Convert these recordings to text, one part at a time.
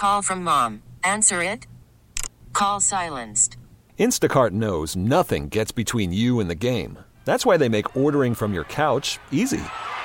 Call from mom. Answer it. Call silenced. Instacart knows nothing gets between you and the game. That's why they make ordering from your couch easy.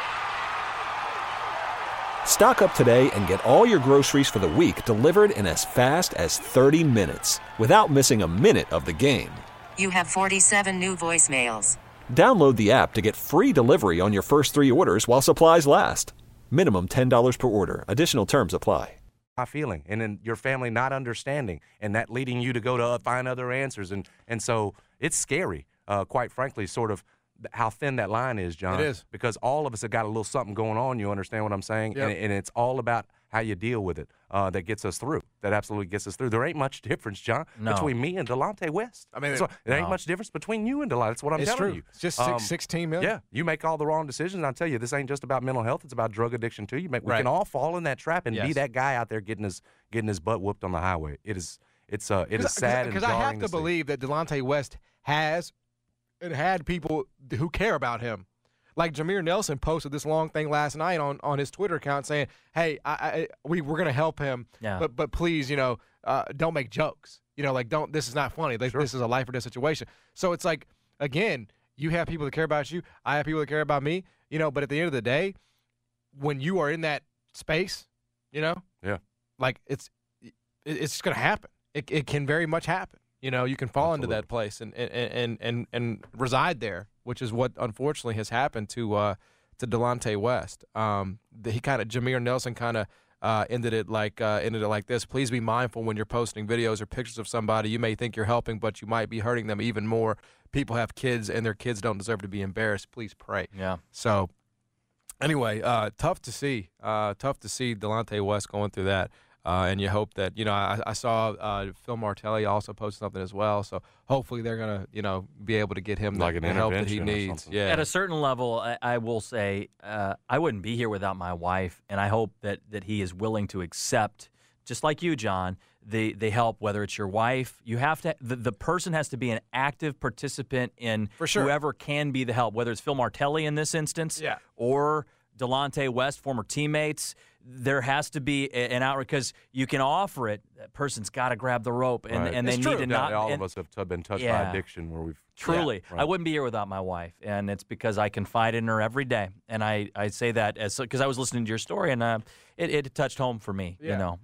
Stock up today and get all your groceries for the week delivered in as fast as 30 minutes without missing a minute of the game. You have 47 new voicemails. Download the app to get free delivery on your first 3 orders while supplies last. Minimum $10 per order. Additional terms apply. Feeling, and then your family not understanding, and that leading you to go to find other answers, and so it's scary, quite frankly, sort of how thin that line is, John. It is. Because all of us have got a little something going on, you understand what I'm saying? Yep. And it's all about how you deal with it that gets us through, that absolutely gets us through. There ain't much difference, John, between me and Delonte West. I mean, there ain't much difference between you and Delonte. That's what I'm telling you. It's just 16 million. Yeah, you make all the wrong decisions. I tell you, this ain't just about mental health. It's about drug addiction, too. We can all fall in that trap and be that guy out there getting his butt whooped on the highway. It is sad and jarring. Because I have to believe that Delonte West has and had people who care about him. Like Jameer Nelson posted this long thing last night on his Twitter account saying, "Hey, we're going to help him, but please, don't make jokes. Don't. This is not funny. This is a life or death situation." So it's like, again, you have people that care about you. I have people that care about me. But at the end of the day, when you are in that space, like it's going to happen. It can very much happen. You can fall into that place and reside there, which is what unfortunately has happened to Delonte West. Jameer Nelson kind of ended it like this. Please be mindful when you're posting videos or pictures of somebody. You may think you're helping, but you might be hurting them even more. People have kids, and their kids don't deserve to be embarrassed. Please pray. Yeah. So anyway, tough to see Delonte West going through that. And you hope that, I saw Phil Martelli also post something as well. So hopefully they're going to, be able to get him the help that he needs. Yeah. At a certain level, I will say I wouldn't be here without my wife, and I hope that he is willing to accept, just like you, John, the help, whether it's your wife. You have to the person has to be an active participant in whoever can be the help, whether it's Phil Martelli in this instance or Delonte West, former teammates. There has to be an outreach because you can offer it. That person's got to grab the rope, and they need to not. All of us have been touched by addiction where we've truly. I wouldn't be here without my wife, and it's because I confide in her every day. And I say that because I was listening to your story, and it touched home for me. So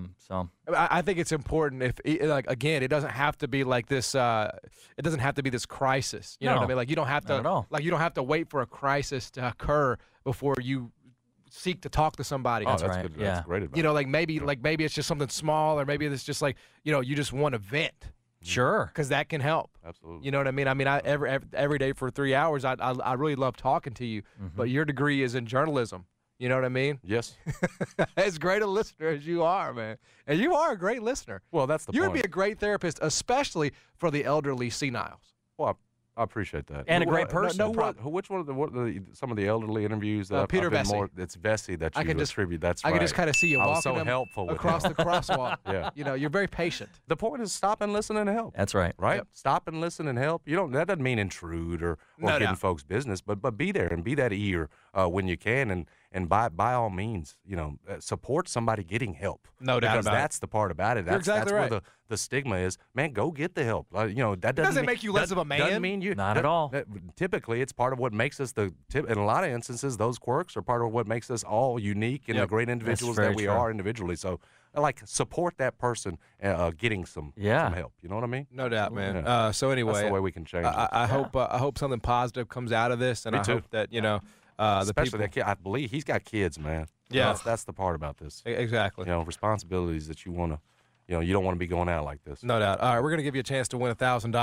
I think it's important. Again, it doesn't have to be like this. It doesn't have to be this crisis. You know what I mean? Like you don't have to. Like you don't have to wait for a crisis to occur before you seek to talk to somebody. That's right. Good. That's great advice. Maybe it's just something small, or maybe it's just like, you just want to vent. Sure. Because that can help. Absolutely. You know what I mean? I mean, every day for 3 hours, I really love talking to you, but your degree is in journalism. You know what I mean? Yes. As great a listener as you are, man. And you are a great listener. Well, that's the point. You would be a great therapist, especially for the elderly seniles. Well, I appreciate that. And a great person. Which one of some of the elderly interviews that Peter I've been Vesey. It's Vesey that you attribute. That's right. I can just kind of see you walking so helpful across the crosswalk. Yeah. You're very patient. The point is stop and listen and help. That's right. Right? Yep. Stop and listen and help. That doesn't mean intrude or get in folks' business, but be there and be that ear when you can, and by all means, support somebody getting help. No doubt about it. Because that's the part about it. That's right. where the stigma is. Man, go get the help. That doesn't make you less of a man. Doesn't mean you. Not at all. Typically, it's part of what makes us in a lot of instances, those quirks are part of what makes us all unique and the great individuals that we are individually. So, support that person getting some help. You know what I mean? No doubt, man. Yeah. So anyway, that's the way we can change it. I hope something positive comes out of this, and hope that especially that kid. I believe he's got kids, man. Yeah, that's the part about this. Exactly. Responsibilities that you want to. You don't want to be going out like this. No doubt. All right, we're going to give you a chance to win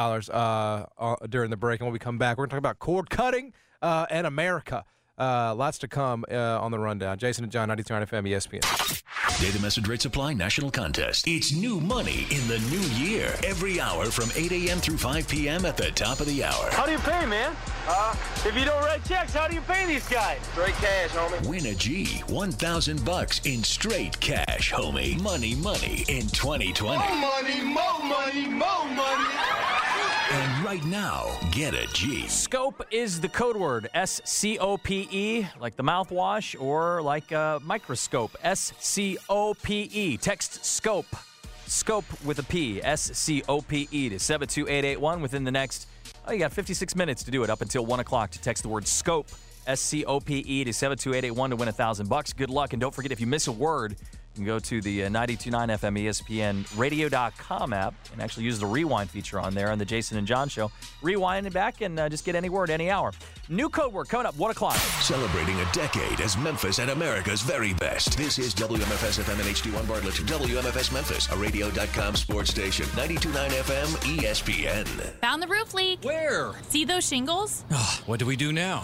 $1,000 during the break. And when we come back, we're going to talk about cord cutting and America. Lots to come on the rundown. Jason and John, 93.9 FM, ESPN. Data Message Rate Supply National Contest. It's new money in the new year. Every hour from 8 a.m. through 5 p.m. at the top of the hour. How do you pay, man? If you don't write checks, how do you pay these guys? Straight cash, homie. Win a G, $1,000 in straight cash, homie. Money in 2020. More money, more money, more money. And right now, get a G. Scope is the code word. SCOPE, like the mouthwash, or like a microscope. SCOPE. Text SCOPE. Scope with a P. SCOPE to 72881 within the next, you got 56 minutes to do it up until 1 o'clock to text the word SCOPE. SCOPE to 72881 to win $1,000. Good luck, and don't forget, if you miss a word, you can go to the 92.9 FM ESPN radio.com app and actually use the rewind feature on there on the Jason and John Show. Rewind it back and just get any word, any hour. New code word coming up, 1 o'clock. Celebrating a decade as Memphis and America's very best. This is WMFS FM and HD1 Bartlett. WMFS Memphis, a radio.com sports station. 92.9 FM ESPN. Found the roof leak. Where? See those shingles? Oh, what do we do now?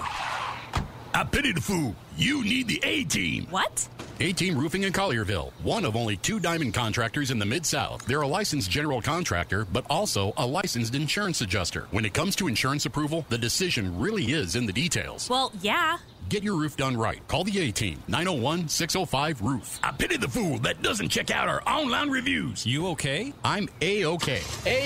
I pity the fool. You need the A-Team. What? A-Team Roofing in Collierville, one of only 2 diamond contractors in the Mid-South. They're a licensed general contractor, but also a licensed insurance adjuster. When it comes to insurance approval, the decision really is in the details. Well, yeah. Get your roof done right. Call the A-Team, 901-605-ROOF. I pity the fool that doesn't check out our online reviews. You okay? I'm A-OK.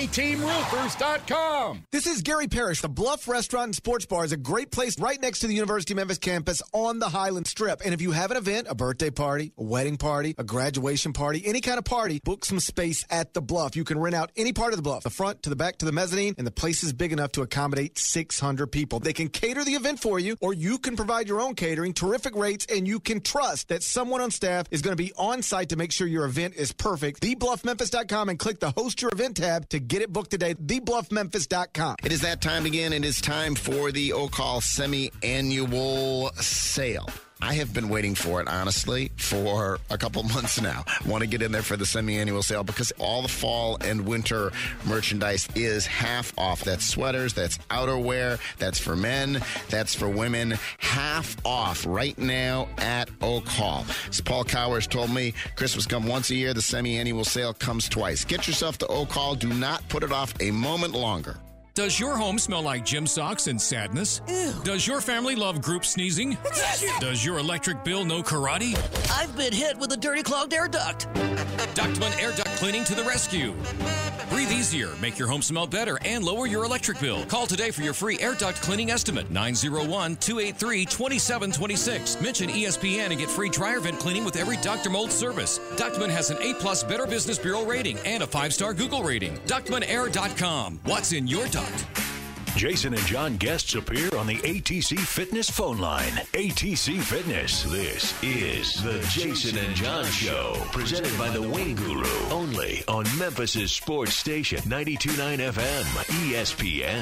A-TeamRoofers.com. This is Gary Parrish. The Bluff Restaurant and Sports Bar is a great place right next to the University of Memphis campus on the Highland Strip. And if you have an event, a birthday party, a wedding party, a graduation party, any kind of party, book some space at the Bluff. You can rent out any part of the Bluff, the front to the back to the mezzanine, and the place is big enough to accommodate 600 people. They can cater the event for you, or you can provide your own catering, terrific rates, and you can trust that someone on staff is going to be on site to make sure your event is perfect. TheBluffMemphis.com and click the Host Your Event tab to get it booked today. TheBluffMemphis.com. It is that time again. It is time for the O'Call semi-annual sale. I have been waiting for it, honestly, for a couple months now. Want to get in there for the semi-annual sale because all the fall and winter merchandise is half off. That's sweaters, that's outerwear, that's for men, that's for women. Half off right now at O'Call. As Paul Cowers told me, Christmas comes once a year. The semi-annual sale comes twice. Get yourself to O'Call. Do not put it off a moment longer. Does your home smell like gym socks and sadness? Ew. Does your family love group sneezing? Does your electric bill know karate? I've been hit with a dirty clogged air duct. Ductman Air Duct Cleaning to the rescue. Breathe easier, make your home smell better, and lower your electric bill. Call today for your free air duct cleaning estimate, 901-283-2726. Mention ESPN and get free dryer vent cleaning with every Dr. Mold service. Ductman has an A+ Better Business Bureau rating and a 5-star Google rating. DuctmanAir.com. What's in your duct? Jason and John guests appear on the ATC Fitness phone line. ATC Fitness. This is the Jason and John Show, presented by the Wing Guru, only on Memphis's sports station, 92.9 FM, ESPN.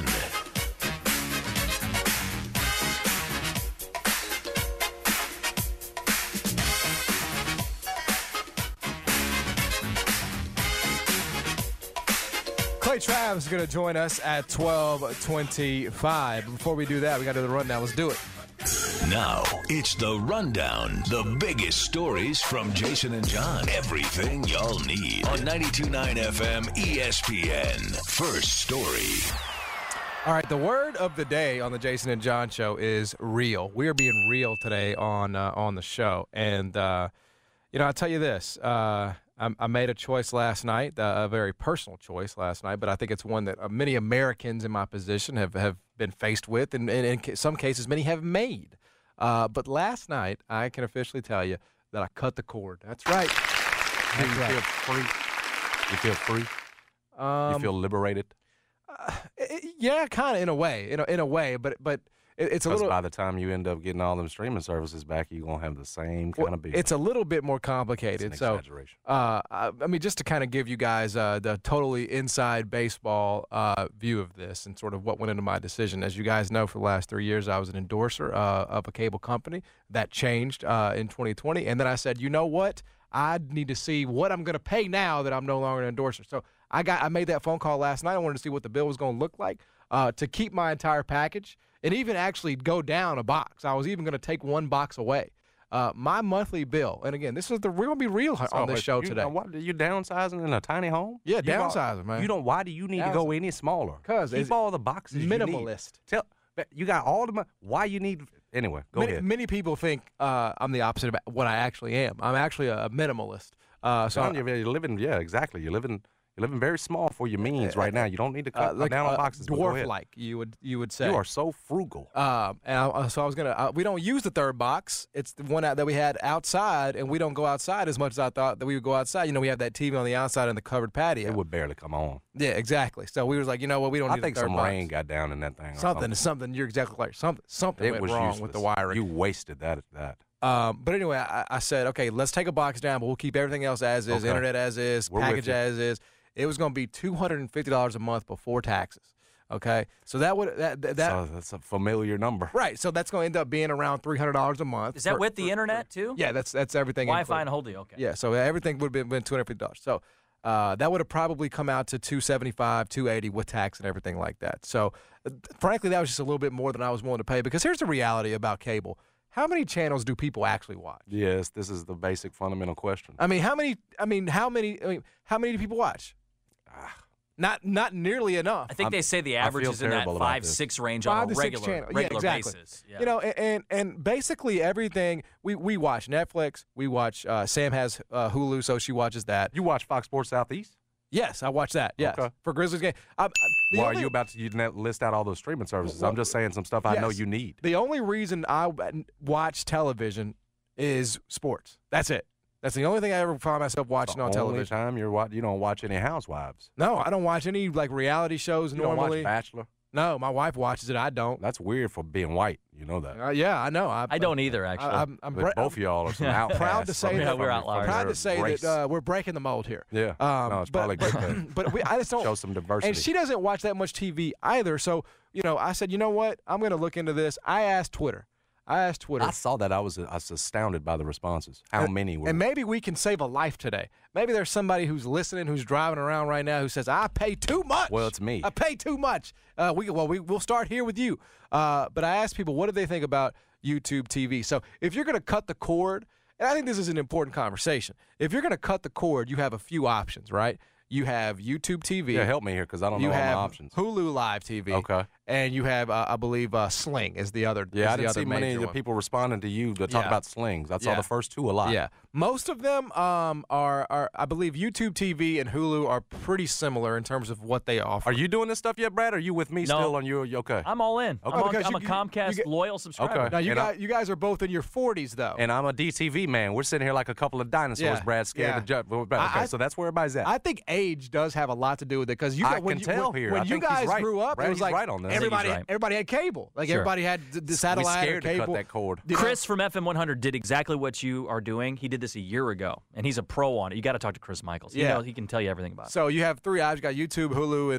Clay Travis is going to join us at 12:25. Before we do that, we got to do the rundown. Let's do it. Now, it's the rundown. The biggest stories from Jason and John. Everything y'all need on 92.9 FM ESPN. First story. All right, the word of the day on the Jason and John Show is real. We are being real today on the show. And, I'll tell you this. I made a choice last night, a very personal choice last night, but I think it's one that many Americans in my position have been faced with, and in some cases, many have made. But last night, I can officially tell you that I cut the cord. That's right. You feel free? You feel free? You feel liberated? Yeah, kind of in a way. In a way, but it's a little. By the time you end up getting all them streaming services back, you're gonna have the same kind of bill. It's a little bit more complicated. It's an exaggeration. I mean, just to kind of give you guys the totally inside baseball view of this and sort of what went into my decision. As you guys know, for the last 3 years, I was an endorser of a cable company. That changed in 2020, and then I said, you know what? I need to see what I'm going to pay now that I'm no longer an endorser. So I made that phone call last night. I wanted to see what the bill was going to look like to keep my entire package. And even actually go down a box. I was even going to take one box away. My monthly bill, and again, we're going to be real on this show today. What, are you downsizing in a tiny home? Yeah, downsizing, man. Why do you need to go any smaller? Because keep all the boxes minimalist. You need. You got all the money. Why you need? Anyway, go ahead. Many people think I'm the opposite of what I actually am. I'm actually a minimalist. You're living. Yeah, exactly. You're living You're living very small for your means right now. You don't need to cut down on boxes. Dwarf-like, you would say. You are so frugal. So I was gonna. We don't use the third box. It's the one that we had outside, and we don't go outside as much as I thought that we would go outside. You know, we have that TV on the outside in the covered patio. It would barely come on. Yeah, exactly. So we was like, you know what, we don't need I think the third some box. rain got down in that thing. Something. You're exactly right. Something went wrong useless. with the wiring. You wasted that. But anyway, I said, okay, let's take a box down, but we'll keep everything else as is, internet as is, package as is. It was going to be $250 a month before taxes. Okay, so that would that's a familiar number, right? So that's going to end up being around $300 a month. Is that with the internet too? Yeah, that's everything. Wi-Fi and whole deal. Okay. Yeah, so everything would have been $250. So that would have probably come out to $275, $280 with tax and everything like that. So frankly, that was just a little bit more than I was willing to pay, because here's the reality about cable. How many channels do people actually watch? Yes, this is the basic fundamental question. How many do people watch? Not nearly enough. I think they say the average is in that 5-6 range on a regular basis. Yeah. You know, and basically everything we watch Netflix. We watch. Sam has Hulu, so she watches that. You watch Fox Sports Southeast? Yes, I watch that. Yes, okay. For Grizzlies game. Are you about to list out all those streaming services? I'm just saying some stuff I know you need. The only reason I watch television is sports. That's it. That's the only thing I ever find myself watching on television. The only time you don't watch any Housewives. No, I don't watch any reality shows normally. You don't watch Bachelor? No, my wife watches it. I don't. That's weird for being white. You know that. Yeah, I know. I don't either, actually. Both of y'all are some outcasts. Proud to say that we're outliers. Proud to say that we're breaking the mold here. Yeah. No, it's probably good. But I just don't show some diversity. And she doesn't watch that much TV either. So I said, you know what? I'm going to look into this. I asked Twitter. I saw that. I was astounded by the responses. How many were? And maybe we can save a life today. Maybe there's somebody who's listening, who's driving around right now, who says, I pay too much. Well, it's me. I pay too much. We'll start here with you. But I asked people, what do they think about YouTube TV? So if you're going to cut the cord, and I think this is an important conversation. If you're going to cut the cord, you have a few options, right? You have YouTube TV. Yeah, help me here because I don't know all my options. Hulu Live TV. Okay. And you have, I believe, Sling is the other. Yeah, I didn't see many of the people responding to you to talk about slings. I saw the first two a lot. Yeah. Most of them are, I believe, YouTube TV and Hulu are pretty similar in terms of what they offer. Are you doing this stuff yet, Brad? Or are you with me still on your? Okay. I'm all in. Okay. I'm a Comcast loyal subscriber. Okay. Now you guys are both in your 40s though. And I'm a DTV man. We're sitting here like a couple of dinosaurs. Brad scared to jump. Okay, so that's where everybody's at. I think age does have a lot to do with it because when you guys grew up, Brad, it was like right on this. everybody had cable. Like everybody had the satellite or cable. To cut that cord. Chris from FM 100 did exactly what you are doing. He did this a year ago, and he's a pro on it. You got to talk to Chris Michaels. He can tell you everything about it. So you have three options. You got YouTube,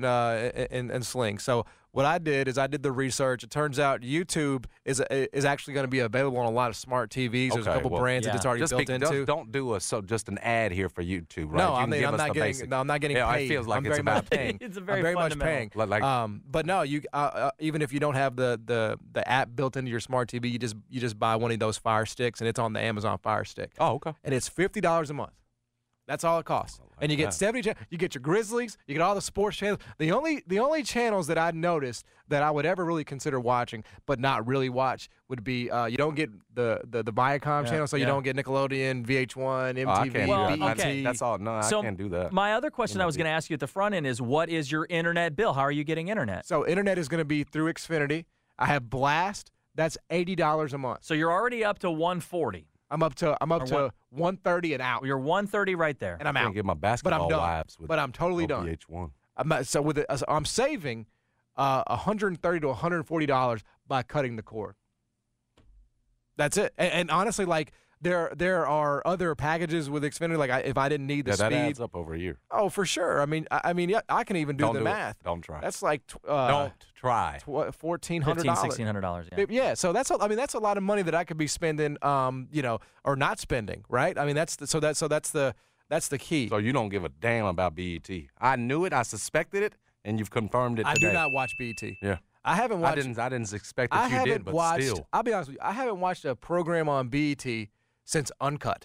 Hulu, and Sling. So what I did is I did the research. It turns out YouTube is actually going to be available on a lot of smart TVs. There's a couple brands that it's already built into. Don't do just an ad here for YouTube, right? No, I'm not getting paid. It feels like it's about paying. It's very much paying. But no, you even if you don't have the app built into your smart TV, you just buy one of those Fire Sticks, and it's on the Amazon Fire Stick. Oh, okay. And it's $50 a month. That's all it costs. And you get 70 channels. You get your Grizzlies. You get all the sports channels. The only channels that I noticed that I would ever really consider watching, but not really watch, would be you don't get the Viacom channel, so you don't get Nickelodeon, VH1, MTV, BET. That's all. No, I can't do that. My other question I was going to ask you at the front end is, what is your internet bill? How are you getting internet? So internet is going to be through Xfinity. I have Blast. That's $80 a month. So you're already up to $140. I'm up to $130 and out. You're $130 right there, and I'm out. I can get my basketball wives with but I'm totally done. VH1. I'm saving $130 to $140 by cutting the cord. That's it. And honestly, like there are other packages with Xfinity. Like if I didn't need the speed, that adds up over a year. Oh, for sure. I mean, I can even do the math. Don't try. That's like don't try. $1,400, $1,600. Yeah. So that's a lot of money that I could be spending, or not spending, right? I mean, that's the key. So you don't give a damn about BET. I knew it. I suspected it, and you've confirmed it today. I do not watch BET. Yeah. I haven't watched. I didn't expect that you did, but still. I'll be honest with you. I haven't watched a program on BET since Uncut.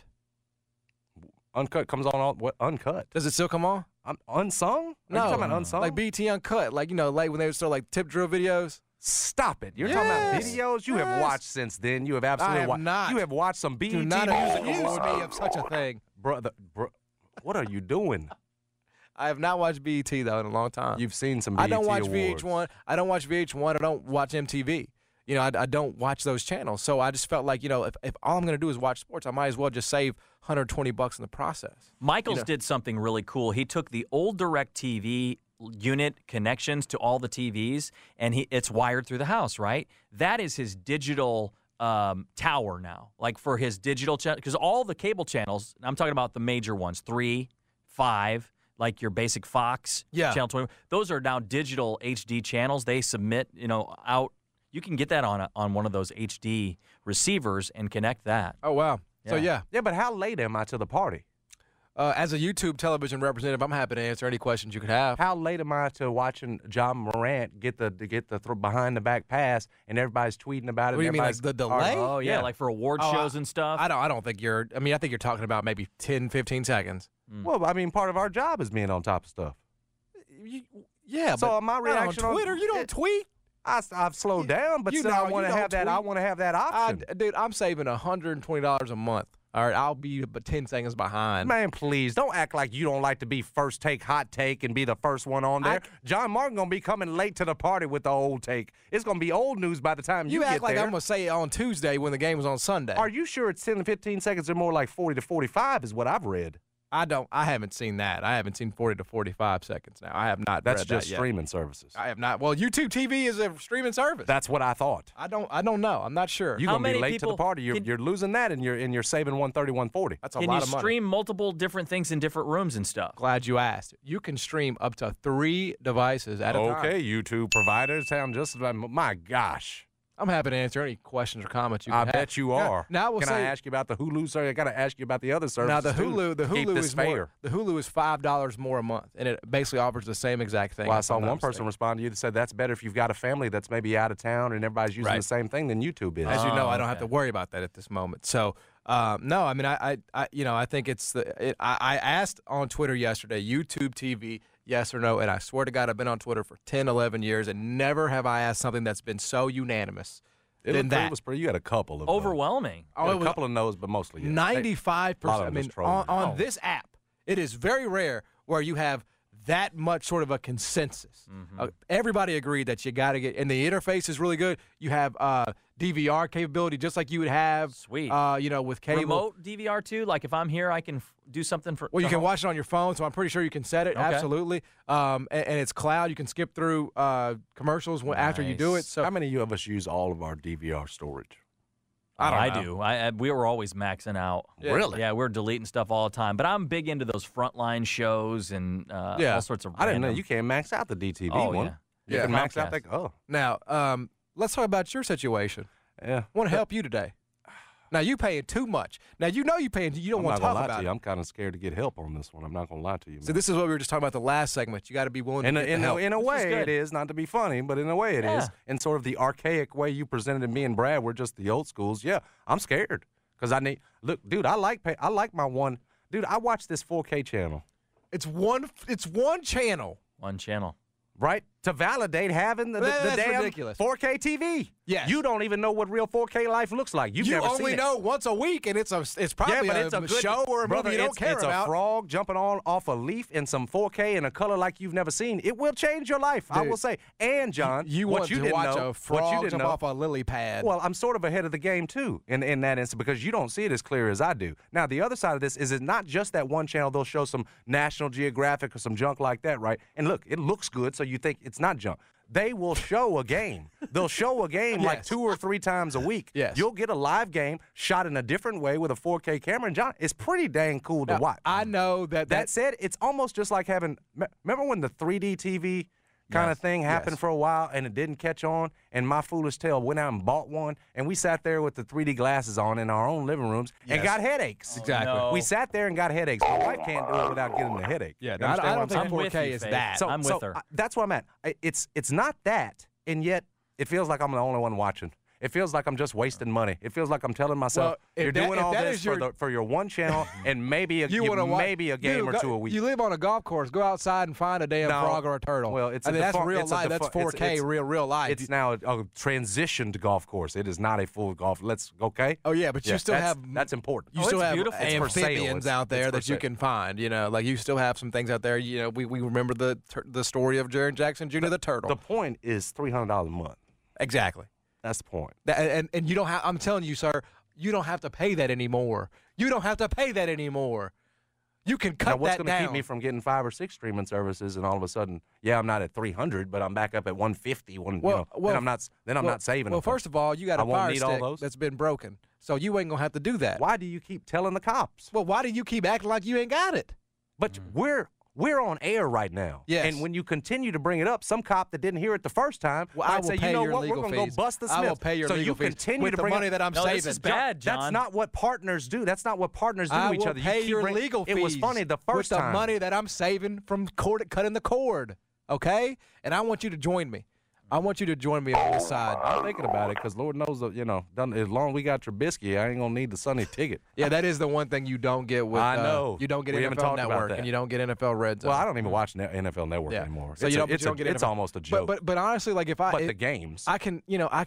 Uncut comes on what? Uncut. Does it still come on? Unsung? No. Are you talking about Unsung? Like BET Uncut. Like, like when they would start tip drill videos. Stop it. You're talking about videos you have watched since then. You have absolutely watched. Not. You have watched some BET Do not Music accuse Awards. me of such a thing. Brother, what are you doing? I have not watched BET, though, in a long time. You've seen some BET I don't watch awards. VH1. I don't watch VH1. I don't watch MTV. You know, I don't watch those channels. So I just felt like, you know, if all I'm going to do is watch sports, I might as well just save $120 in the process. Michaels did something really cool. He took the old DirecTV unit connections to all the TVs, and it's wired through the house, right? That is his digital tower now, like for his digital channel, because all the cable channels, I'm talking about the major ones, 3, 5, like your basic Fox, Channel 20, those are now digital HD channels. They submit, out. You can get that on one of those HD receivers and connect that. Oh, wow. Yeah. So, yeah. Yeah, but how late am I to the party? As a YouTube television representative, I'm happy to answer any questions you could have. How late am I to watching John Morant get the behind the back pass and everybody's tweeting about it? What do you mean, like the delay? Oh, yeah, like for award shows and stuff? I don't think you're – I mean, I think you're talking about maybe 10, 15 seconds. Well, I mean, part of our job is being on top of stuff. Yeah, so but my reaction on Twitter, you don't tweet. I've slowed down, but still, I want to have that. I want to have that option. Dude, I'm saving $120 a month. All right, I'll be 10 seconds behind. Man, please, don't act like you don't like to be first take, hot take, and be the first one on there. John Martin going to be coming late to the party with the old take. It's going to be old news by the time you get there. You act like I'm going to say it on Tuesday when the game was on Sunday. Are you sure it's 10 to 15 seconds or more like 40 to 45 is what I've read? I haven't seen that. I haven't seen 40 to 45 seconds now. I have not read that yet. That's just streaming services. I have not. Well, YouTube TV is a streaming service. That's what I thought. I don't know. I'm not sure. You're going to be late to the party. You're losing that, and you're saving $130, $140. That's a lot of money. Can you stream multiple different things in different rooms and stuff? Glad you asked. You can stream up to 3 devices at a time. Okay, YouTube providers sound just like, my gosh. I'm happy to answer any questions or comments you can have. I bet you are. Now Can I ask you about the Hulu? Sorry, I got to ask you about the other services. Now the Hulu is fair. More. The Hulu is $5 more a month, and it basically offers the same exact thing. Well, I saw one person respond to you that said that's better if you've got a family that's maybe out of town and everybody's using the same thing than YouTube is. As you know, I don't have to worry about that at this moment. So no, I mean, I think it's I asked on Twitter yesterday, YouTube TV. Yes or no, and I swear to God, I've been on Twitter for 10, 11 years, and never have I asked something that's been so unanimous. You had a couple of overwhelming. A couple of no's, but mostly 95%. I mean, on this app, it is very rare where you have that much sort of a consensus. Everybody agreed that you got to get, and the interface is really good. You have DVR capability, just like you would have. Sweet. With cable. Remote DVR too. Like if I'm here, I can do something for. Well, you can watch it on your phone, so I'm pretty sure you can set it. Okay. Absolutely. And it's cloud. You can skip through commercials after you do it. So how many of us use all of our DVR storage? I do. We were always maxing out. Yeah. Really? Yeah, we're deleting stuff all the time. But I'm big into those frontline shows and all sorts of. I didn't know you can't max out the DTV one. Yeah. You can max out that. Oh. Now, let's talk about your situation. Yeah. I want to help you today. Now, you paying too much. Now, you know you paying. You don't want to talk about it. I'm kind of scared to get help on this one. I'm not going to lie to you. So this is what we were just talking about the last segment. You got to be willing to get help. In a way, it is. Not to be funny, but in a way it is. In sort of the archaic way you presented me and Brad, we're just the old schools. Yeah, I'm scared because dude, I like my one. Dude, I watch this 4K channel. It's one channel. One channel. Right? To validate having the damn ridiculous. 4K TV. Yes. You don't even know what real 4K life looks like. You've you never only seen know once a week, and it's probably it's a good show or a movie you don't care about. It's a frog jumping off a leaf in some 4K in a color like you've never seen. It will change your life, Dude, I will say. And, John, you what want you to didn't watch know, a frog what you didn't jump know, off a lily pad. Well, I'm sort of ahead of the game, too, in that instance, because you don't see it as clear as I do. Now, the other side of this is it's not just that one channel. They'll show some National Geographic or some junk like that, right? And look, it looks good, so you think it's not junk. They will show a game. They'll show a game like 2 or 3 times a week. Yes. You'll get a live game shot in a different way with a 4K camera. And, John, it's pretty dang cool to watch. I know that. That said, it's almost just like having – remember when the 3D TV kind of thing happened for a while and it didn't catch on? And my foolish tail went out and bought one. And we sat there with the 3D glasses on in our own living rooms and got headaches. Exactly. No. We sat there and got headaches. My wife can't do it without getting a headache. Yeah, You understand I what don't I'm think saying? 4K is that. I'm with her. That's where I'm at. It's not that, and yet it feels like I'm the only one watching. It feels like I'm just wasting money. It feels like I'm telling myself, you're doing all this for your one channel and maybe a game or two a week. You live on a golf course. Go outside and find a damn frog or a turtle. Well, that's real life. That's 4K, real life. It's now a transitioned golf course. It is not a full golf. Okay? Oh, yeah, but you still have – that's important. You still have amphibians out there that you can find. Like you still have some things out there. We remember the story of Jaren Jackson Jr., the turtle. The point is $300 a month. Exactly. That's the point. And you don't have – I'm telling you, sir, you don't have to pay that anymore. You don't have to pay that anymore. You can cut that down. What's going to keep me from getting 5 or 6 streaming services and all of a sudden, I'm not at 300, but I'm back up at 150. Then I'm not saving. Well, first of all, you got a Fire Stick that's been broken, so you ain't going to have to do that. Why do you keep telling the cops? Well, why do you keep acting like you ain't got it? But we're on air right now. Yes. And when you continue to bring it up, some cop that didn't hear it the first time might say, we're going to go bust the Smith. I will pay your legal fees. So you continue with to bring the money that I'm saving. This is bad, John. That's not what partners do. That's not what partners do to each other. I will pay your legal fees. It was funny the first time. With the money that I'm saving from cutting the cord, okay? And I want you to join me. I want you to join me on this side. I'm thinking about it because Lord knows, as long as we got Trubisky, I ain't going to need the Sunday ticket. Yeah, that is the one thing you don't get with I know. You don't get NFL Network and you don't get NFL Red Zone. Well, I don't even watch NFL Network anymore. So it's almost a joke. But honestly, like the games. I can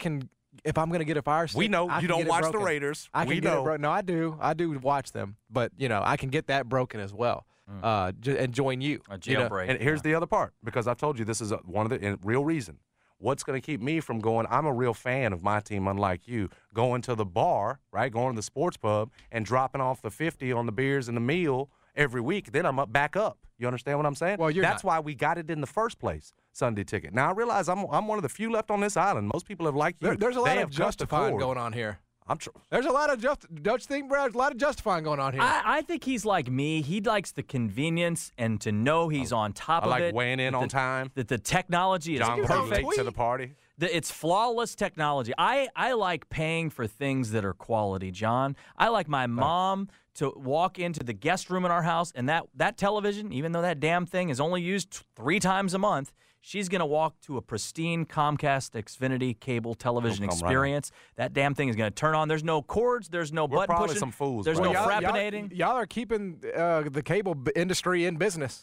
if I'm going to get a Fire Stick. We know you don't watch the Raiders. We know. No, I do. I do watch them. But, I can get that broken as well. And join you. A jailbreak. And here's the other part, because I've told you this is one of the real reason. What's going to keep me from going, I'm a real fan of my team, unlike you, going to the bar, right, going to the sports pub and dropping off the 50 on the beers and the meal every week, then I'm back up. You understand what I'm saying? Well, that's why we got it in the first place, Sunday ticket. Now, I realize I'm one of the few left on this island. Most people have liked you. There's a lot of justifying going on here. There's a lot of don't you think, Brad? There's a lot of justifying going on here. I think he's like me. He likes the convenience and to know he's on top of it. I like weighing in on time. That the technology is perfect to the party. It's flawless technology. I like paying for things that are quality, John. I like my mom to walk into the guest room in our house, and that television, even though that damn thing is only used 3 times a month, she's going to walk to a pristine Comcast Xfinity cable television experience. Right. That damn thing is going to turn on. There's no cords. There's no button pushing. We're probably some fools. There's no frappinating. Y'all are keeping the cable industry in business.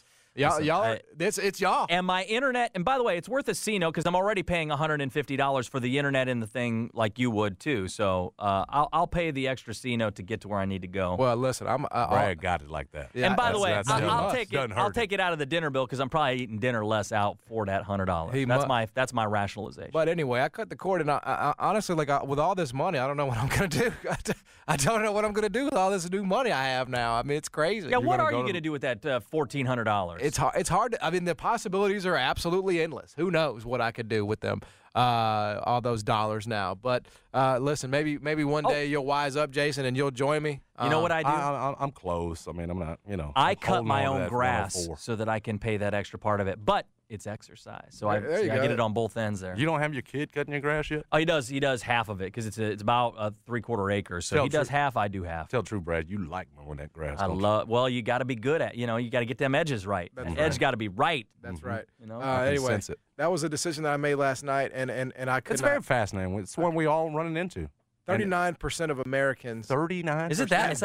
It's y'all. And my internet, and by the way, it's worth a C-note because I'm already paying $150 for the internet in the thing like you would too. So I'll pay the extra C-note to get to where I need to go. Well, listen, Brad got it like that. Yeah, and by the way, I'll take it out of the dinner bill because I'm probably eating dinner less out for that $100. That's my rationalization. But anyway, I cut the cord, and I honestly, with all this money, I don't know what I'm going to do. I don't know what I'm going to do with all this new money I have now. I mean, it's crazy. Yeah, what are you going to do with that $1,400? It's hard. I mean, the possibilities are absolutely endless. Who knows what I could do with them, all those dollars now. But listen, maybe one day you'll wise up, Jason, and you'll join me. You know what I do? I'm close. I mean, I'm not. I cut my own grass so that I can pay that extra part of it. But it's exercise, so I get it on both ends there. You don't have your kid cutting your grass yet? Oh, he does. He does half of it because it's about a 3/4 acre. So he does half. I do half. Tell true, Brad. You like mowing that grass. I love. Well, you got to be good at. You got to get them edges right. The edge got to be right. That's right. Anyway, that was a decision that I made last night, and I could. It's very fascinating. It's one we all running into. 39% of Americans. 39%. Is it that?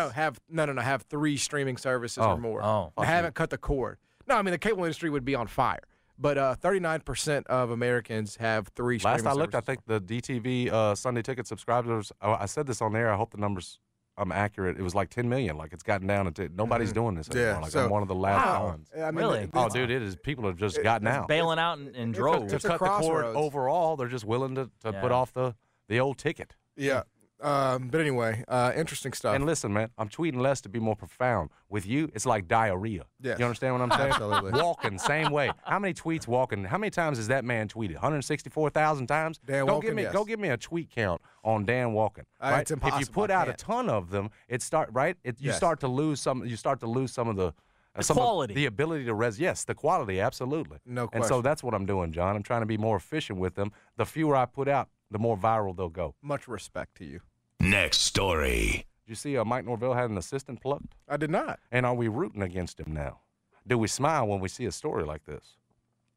Have 3 streaming services or more. I haven't cut the cord. No, I mean the cable industry would be on fire. But 39% of Americans have 3 streaming services. Last I looked, I think the DTV Sunday Ticket subscribers, I said this on there, I hope the numbers I'm accurate. It was like 10 million. Like it's gotten down to nobody's doing this anymore. Yeah, like I'm one of the last ones. I mean, really? Dude, it is. People have just gotten out. Bailing out in droves. To cut the cord overall, they're just willing to put off the old ticket. Yeah. But anyway, interesting stuff. And listen, man, I'm tweeting less to be more profound. With you, it's like diarrhea. Yes. You understand what I'm saying? Absolutely. Walking, same way. How many tweets walking? How many times has that man tweeted? 164,000 times? Dan Walken, yes. Go give me a tweet count on Dan Walken. Right? It's impossible. If you put out a ton of them, you start to lose some. You start to lose some of the quality, the ability to Yes, the quality, absolutely. No question. And so that's what I'm doing, John. I'm trying to be more efficient with them. The fewer I put out, the more viral they'll go. Much respect to you. Next story. Did you see Mike Norvell had an assistant plucked? I did not. And are we rooting against him now? Do we smile when we see a story like this?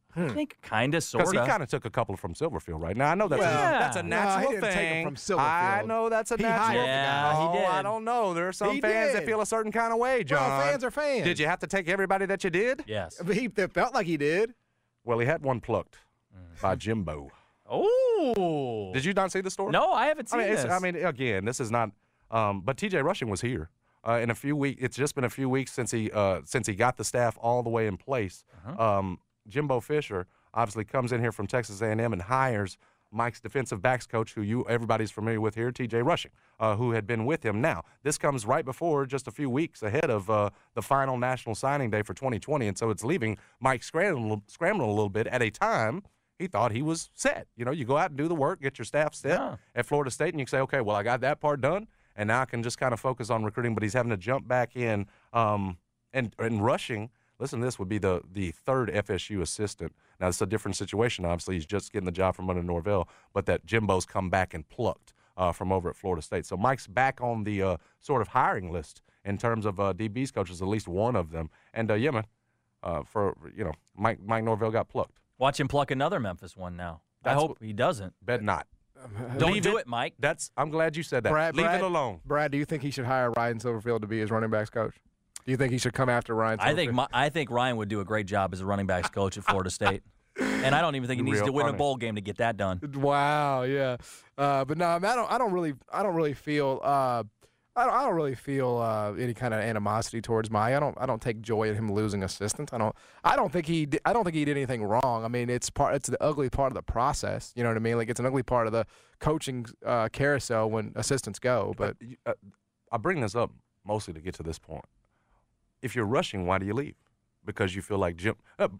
I think kind of, sort of. Because he kind of took a couple from Silverfield right now. I know that's a natural he didn't thing. take him from Silverfield. I know that's a natural thing. Yeah, he did. I don't know. There are some He fans did. that feel a certain kind of way, John. Well, fans are fans. Did you have to take everybody that you did? Yes. It felt like he did. Well, he had one plucked by Jimbo. Oh. Did you not see the story? No, I haven't seen this. Again, this is not. But T.J. Rushing was here in a few weeks. It's just been a few weeks since he got the staff all the way in place. Jimbo Fisher obviously comes in here from Texas A&M and hires Mike's defensive backs coach, who everybody's familiar with here, T.J. Rushing, who had been with him. Now, this comes right before, just a few weeks ahead of the final national signing day for 2020, and so it's leaving Mike scrambling a little bit at a time he thought he was set. You know, you go out and do the work, get your staff set at Florida State, and you can say, okay, well, I got that part done, and now I can just kind of focus on recruiting, but he's having to jump back in and Rushing. Listen, this would be the third FSU assistant. Now, it's a different situation. Obviously, he's just getting the job from under Norvell, but that Jimbo's come back and plucked from over at Florida State. So Mike's back on the sort of hiring list in terms of DB's coaches, at least one of them. And, Mike Norvell got plucked. Watch him pluck another Memphis one now. I hope he doesn't. Bet not. Don't do it, Mike. I'm glad you said that. Leave it alone. Brad, do you think he should hire Ryan Silverfield to be his running backs coach? Do you think he should come after Ryan Silverfield? I think Ryan would do a great job as a running backs coach at Florida State. And I don't even think he needs to win a bowl game to get that done. Wow, yeah. But no, I mean, I don't really feel any kind of animosity towards Mike. I don't take joy in him losing assistants. I don't think he did anything wrong. I mean, it's the ugly part of the process. You know what I mean? Like, it's an ugly part of the coaching carousel when assistants go. But I bring this up mostly to get to this point. If you're rushing, why do you leave? Because you feel like Jim.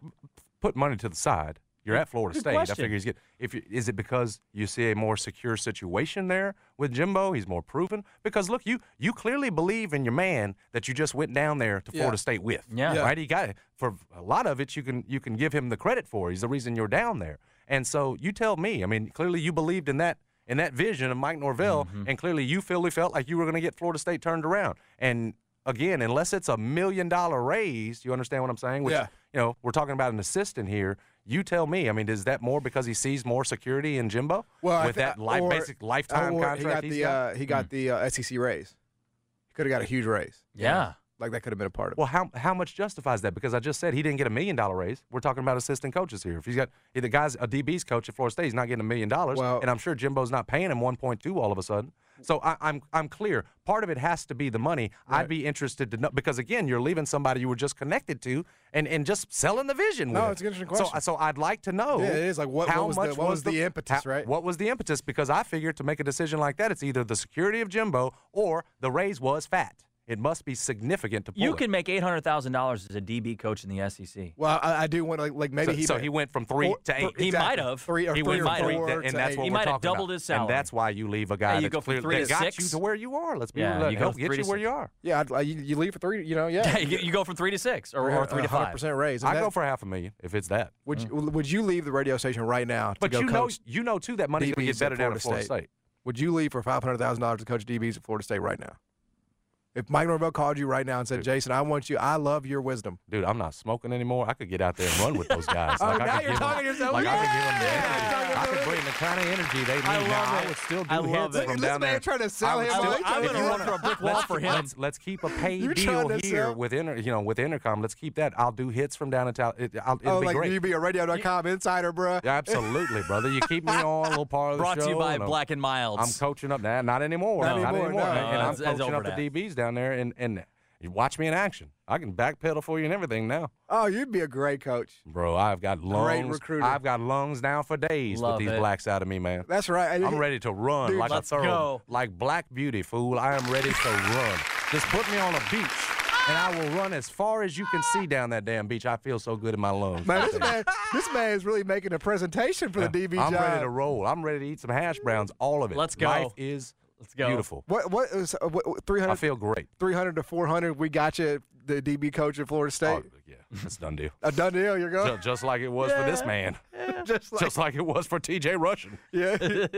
Put money to the side. You're at Florida State. Question. I figure he's getting. Is it because you see a more secure situation there with Jimbo? He's more proven. Because look, you clearly believe in your man that you just went down there to Florida State with. Yeah. Right. He got it. For a lot of it, you can give him the credit for. He's the reason you're down there. And so you tell me. I mean, clearly you believed in that vision of Mike Norvell, and clearly you felt like you were going to get Florida State turned around. And again, unless it's $1 million raise, you understand what I'm saying? Which, we're talking about an assistant here. You tell me. I mean, is that more because he sees more security in Jimbo with that basic lifetime contract he got the SEC raise. He could have got a huge raise. Yeah. Like that could have been a part of it. Well, how much justifies that? Because I just said he didn't get $1 million raise. We're talking about assistant coaches here. If he's got the guy's a DB's coach at Florida State, he's not getting $1 million, and I'm sure Jimbo's not paying him 1.2 all of a sudden. So I'm clear. Part of it has to be the money. Right. I'd be interested to know because again, you're leaving somebody you were just connected to and just selling the vision. No, with. It's an interesting question. So I'd like to know. Yeah, it is like what was the impetus, right? What was the impetus? Because I figured to make a decision like that, it's either the security of Jimbo or the raise was fat. It must be significant to pull You can make $800,000 as a DB coach in the SEC. Well, I do want to like maybe he went from 3 to 8. He might have. He went from 3 to 8, and that's what he we're might have talking doubled about. his salary. And that's why you leave a guy you go from 3 to that got 6. you to where you are. Let's be help get you where you are. Yeah, you leave for 3. you go from 3 to 6 or 3 to 5. 100% raise. I go for $500,000 if it's that. Would you leave the radio station right now to go coach? You know too that money's going to get better down at Florida State. Would you leave for $500,000 to coach DBs at Florida State right now? If Mike Norvell called you right now and said, Jason, I love your wisdom. Dude, I'm not smoking anymore. I could get out there and run with those guys. Now you're talking to yourself. I could give them the energy. I could bring the kind of energy they need. I would still do hits from down there. This man trying to sell him. I'm going to run through a brick wall for him. Let's keep a paid deal here with Intercom. Let's keep that. I'll do hits from down in town. It'll be great. You be a radio.com insider, bro. Absolutely, brother. You keep me on a little part of the show. Brought to you by Black and Milds. I'm coaching up now. Not anymore. Not anymore. And I'm coaching up the DBs down there and you watch me in action. I can backpedal for you and everything now. Oh, you'd be a great coach. Bro, I've got lungs. Great recruiter. I've got lungs now for days with these blacks out of me, man. That's right. I'm ready to run like a thorough, like Black Beauty, fool. I am ready to run. Just put me on a beach, and I will run as far as you can see down that damn beach. I feel so good in my lungs. Man, this man is really making a presentation for the DB job. I'm ready to roll. I'm ready to eat some hash browns, all of it. Let's go. Life is beautiful. What is 300? I feel great. 300 to 400. We got you. the DB coach at Florida State? Oh, yeah, that's a done deal. A done deal, you're going? Just like it was for this man. Yeah. Just like it was for T.J. Rushing. Yeah.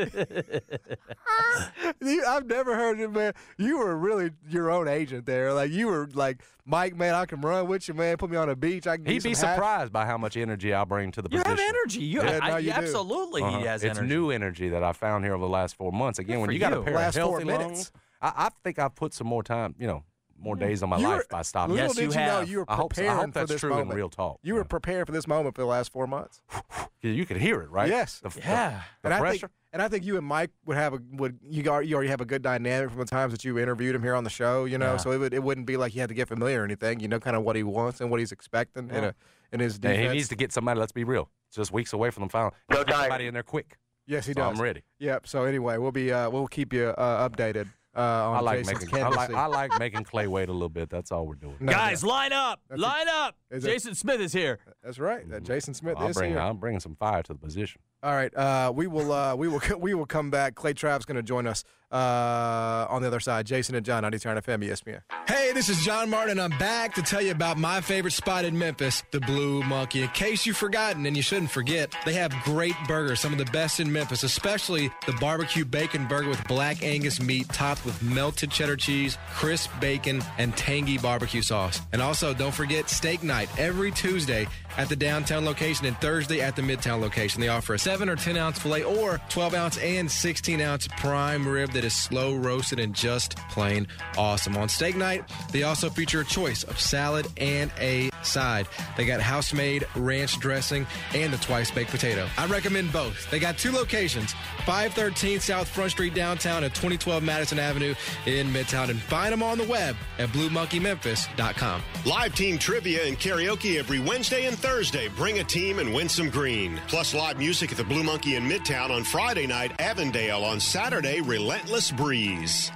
I've never heard it, man. You were really your own agent there. Like, you were like, Mike, man, I can run with you, man. Put me on a beach. I can He'd be surprised by how much energy I bring to the position. You have energy. You absolutely he has energy. It's new energy that I found here over the last 4 months. Again, when you got a pair of healthy lungs, I think I've put some more time, more days on my life by stopping. Yes, you have. You were preparing I hope for that's this true moment. in real talk. You were preparing for this moment for the last 4 months. You could hear it, right? Yes. The pressure. I think you and Mike would you already have a good dynamic from the times that you interviewed him here on the show, So it wouldn't be like you had to get familiar or anything. You know kind of what he wants and what he's expecting in his defense. And he needs to get somebody, let's be real. It's just weeks away from the final. Get somebody in there quick. Yes, he does. I'm ready. Yep. So anyway, we'll keep you updated on Jason's candidacy. I like making Clay wait a little bit. That's all we're doing. Guys, line up. Line up. Jason Smith is here. That's right. Jason Smith is here. I'm bringing some fire to the position. All right, we will come back. Clay Travis going to join us on the other side. Jason and John, 92.9 FM, ESPN. Hey, this is John Martin, and I'm back to tell you about my favorite spot in Memphis, the Blue Monkey. In case you've forgotten, and you shouldn't forget, they have great burgers, some of the best in Memphis, especially the barbecue bacon burger with black Angus meat topped with melted cheddar cheese, crisp bacon, and tangy barbecue sauce. And also, don't forget steak night every Tuesday at the downtown location and Thursday at the midtown location. They offer a 7 or 10 ounce filet or 12 ounce and 16 ounce prime rib that is slow roasted and just plain awesome. On steak night, they also feature a choice of salad and a side. They got house-made ranch dressing and the twice-baked potato. I recommend both. They got 2 locations, 513 South Front Street downtown and 2012 Madison Avenue in Midtown. And find them on the web at BlueMonkeyMemphis.com. Live team trivia and karaoke every Wednesday and Thursday. Bring a team and win some green. Plus live music at the Blue Monkey in Midtown on Friday night, Avondale on Saturday, Relentless Breeze.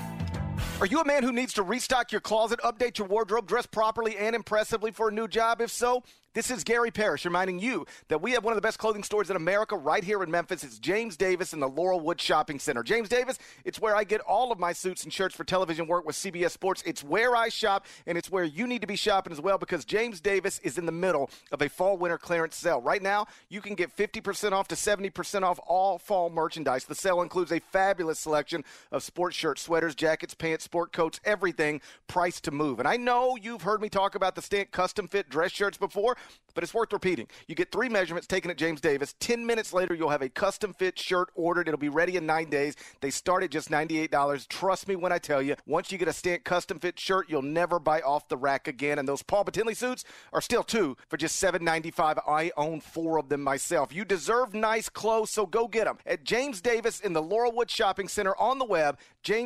Are you a man who needs to restock your closet, update your wardrobe, dress properly and impressively for a new job? If so, this is Gary Parrish reminding you that we have one of the best clothing stores in America right here in Memphis. It's James Davis in the Laurelwood Shopping Center. James Davis, it's where I get all of my suits and shirts for television work with CBS Sports. It's where I shop, and it's where you need to be shopping as well because James Davis is in the middle of a fall-winter clearance sale. Right now, you can get 50% off to 70% off all fall merchandise. The sale includes a fabulous selection of sports shirts, sweaters, jackets, pants, sport coats, everything priced to move. And I know you've heard me talk about the Stant custom fit dress shirts before, but it's worth repeating. You get 3 measurements taken at James Davis. 10 minutes later, you'll have a custom fit shirt ordered. It'll be ready in 9 days. They start at just $98. Trust me when I tell you, once you get a Stant custom fit shirt, you'll never buy off the rack again. And those Paul Batinley suits are still 2 for just $7.95. I own 4 of them myself. You deserve nice clothes, so go get them at James Davis in the Laurelwood Shopping Center on the web,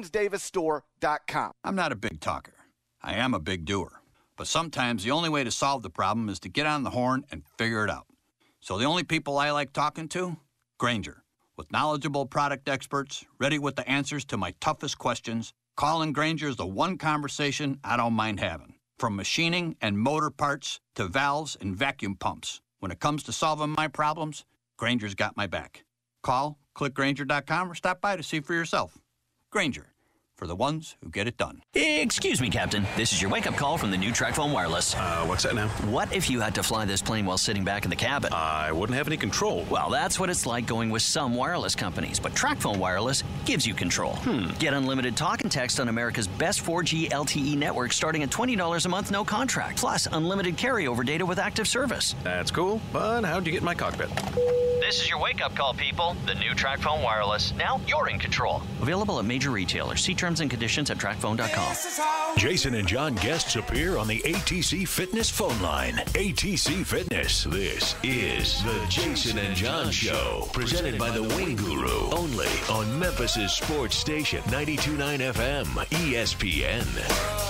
jamesdavisstore.com. I'm not a big talker. I am a big doer. But sometimes the only way to solve the problem is to get on the horn and figure it out. So the only people I like talking to? Grainger. With knowledgeable product experts, ready with the answers to my toughest questions, calling Grainger is the one conversation I don't mind having. From machining and motor parts to valves and vacuum pumps. When it comes to solving my problems, Grainger's got my back. Call, click Grainger.com, or stop by to see for yourself. Grainger. For the ones who get it done. Excuse me, Captain. This is your wake-up call from the new TracFone Wireless. What's that now? What if you had to fly this plane while sitting back in the cabin? I wouldn't have any control. Well, that's what it's like going with some wireless companies, but TracFone Wireless gives you control. Get unlimited talk and text on America's best 4G LTE network starting at $20 a month, no contract. Plus, unlimited carryover data with active service. That's cool, but how'd you get in my cockpit? This is your wake-up call, people. The new TracFone Wireless. Now you're in control. Available at major retailers. See terms and conditions at TracFone.com. Jason and John guests appear on the ATC Fitness phone line. ATC Fitness. This is the Jason and John Show. Presented by the Wing Guru. Only on Memphis's sports station, 92.9 FM, ESPN.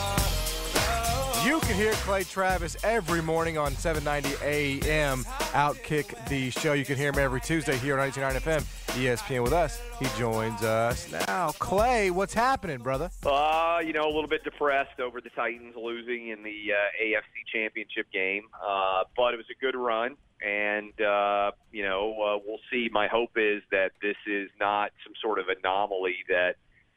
You can hear Clay Travis every morning on 790 AM. Outkick the show. You can hear him every Tuesday here on 92.9 FM, ESPN with us. He joins us now. Clay, what's happening, brother? A little bit depressed over the Titans losing in the AFC Championship game, but it was a good run, and we'll see. My hope is that this is not some sort of anomaly that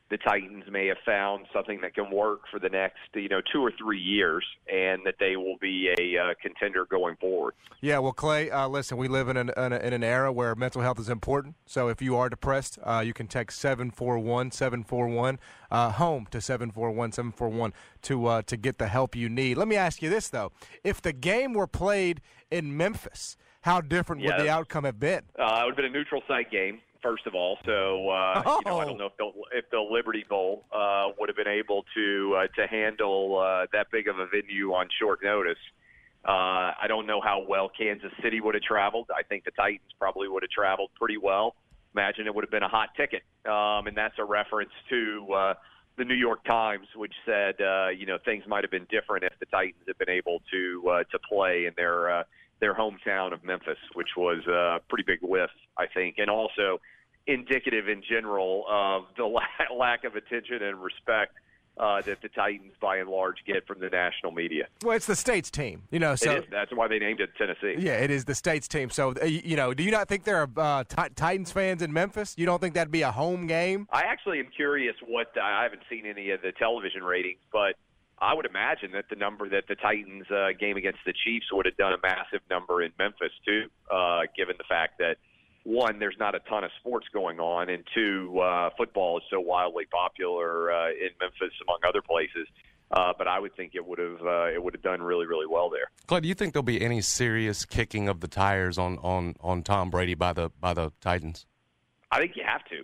the Titans may have found something that can work for the next, 2 or 3 years, and that they will be a contender going forward. Yeah, well, Clay, listen, we live in an era where mental health is important. So if you are depressed, you can text 741-741 home to 741-741 to get the help you need. Let me ask you this though: if the game were played in Memphis, how different would the outcome have been? It would have been a neutral site game, first of all. So, I don't know if the Liberty Bowl would have been able to handle that big of a venue on short notice. I don't know how well Kansas City would have traveled. I think the Titans probably would have traveled pretty well. Imagine it would have been a hot ticket. And that's a reference to the New York Times, which said, things might have been different if the Titans had been able to play in their hometown of Memphis, which was a pretty big whiff, I think, and also indicative in general of the lack of attention and respect that the Titans, by and large, get from the national media. Well, it's the state's team, so it is. That's why they named it Tennessee. Yeah, it is the state's team. So, do you not think there are Titans fans in Memphis? You don't think that'd be a home game? I actually am curious I haven't seen any of the television ratings, but I would imagine that the number that the Titans game against the Chiefs would have done a massive number in Memphis too, given the fact that, one, there's not a ton of sports going on, and two, football is so wildly popular in Memphis among other places. But I would think it would have done really, really well there. Clay, do you think there'll be any serious kicking of the tires on Tom Brady by the Titans? I think you have to.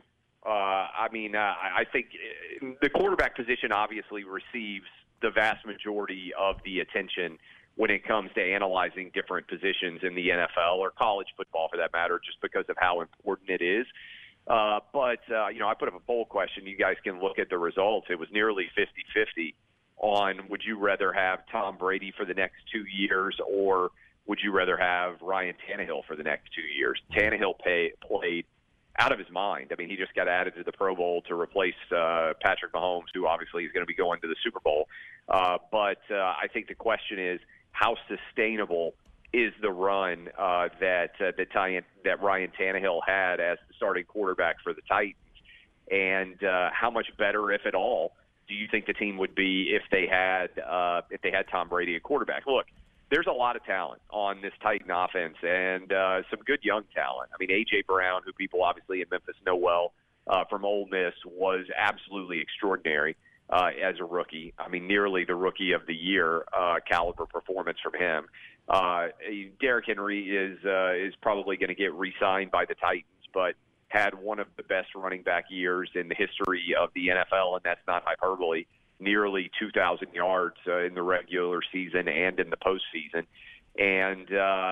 I think the quarterback position obviously receives the vast majority of the attention when it comes to analyzing different positions in the NFL or college football, for that matter, just because of how important it is. But I put up a poll question. You guys can look at the results. It was nearly 50-50 on would you rather have Tom Brady for the next 2 years or would you rather have Ryan Tannehill for the next 2 years? Tannehill played out of his mind. I mean, he just got added to the Pro Bowl to replace Patrick Mahomes, who obviously is going to be going to the Super Bowl. But I think the question is, how sustainable is the run that Ryan Tannehill had as the starting quarterback for the Titans, and how much better, if at all, do you think the team would be if they had Tom Brady at quarterback? Look, there's a lot of talent on this Titan offense, and some good young talent. I mean, A.J. Brown, who people obviously in Memphis know well from Ole Miss, was absolutely extraordinary as a rookie. I mean, nearly the rookie of the year caliber performance from him. Derrick Henry is probably going to get re-signed by the Titans, but had one of the best running back years in the history of the NFL, and that's not hyperbole. Nearly 2,000 yards in the regular season and in the postseason. And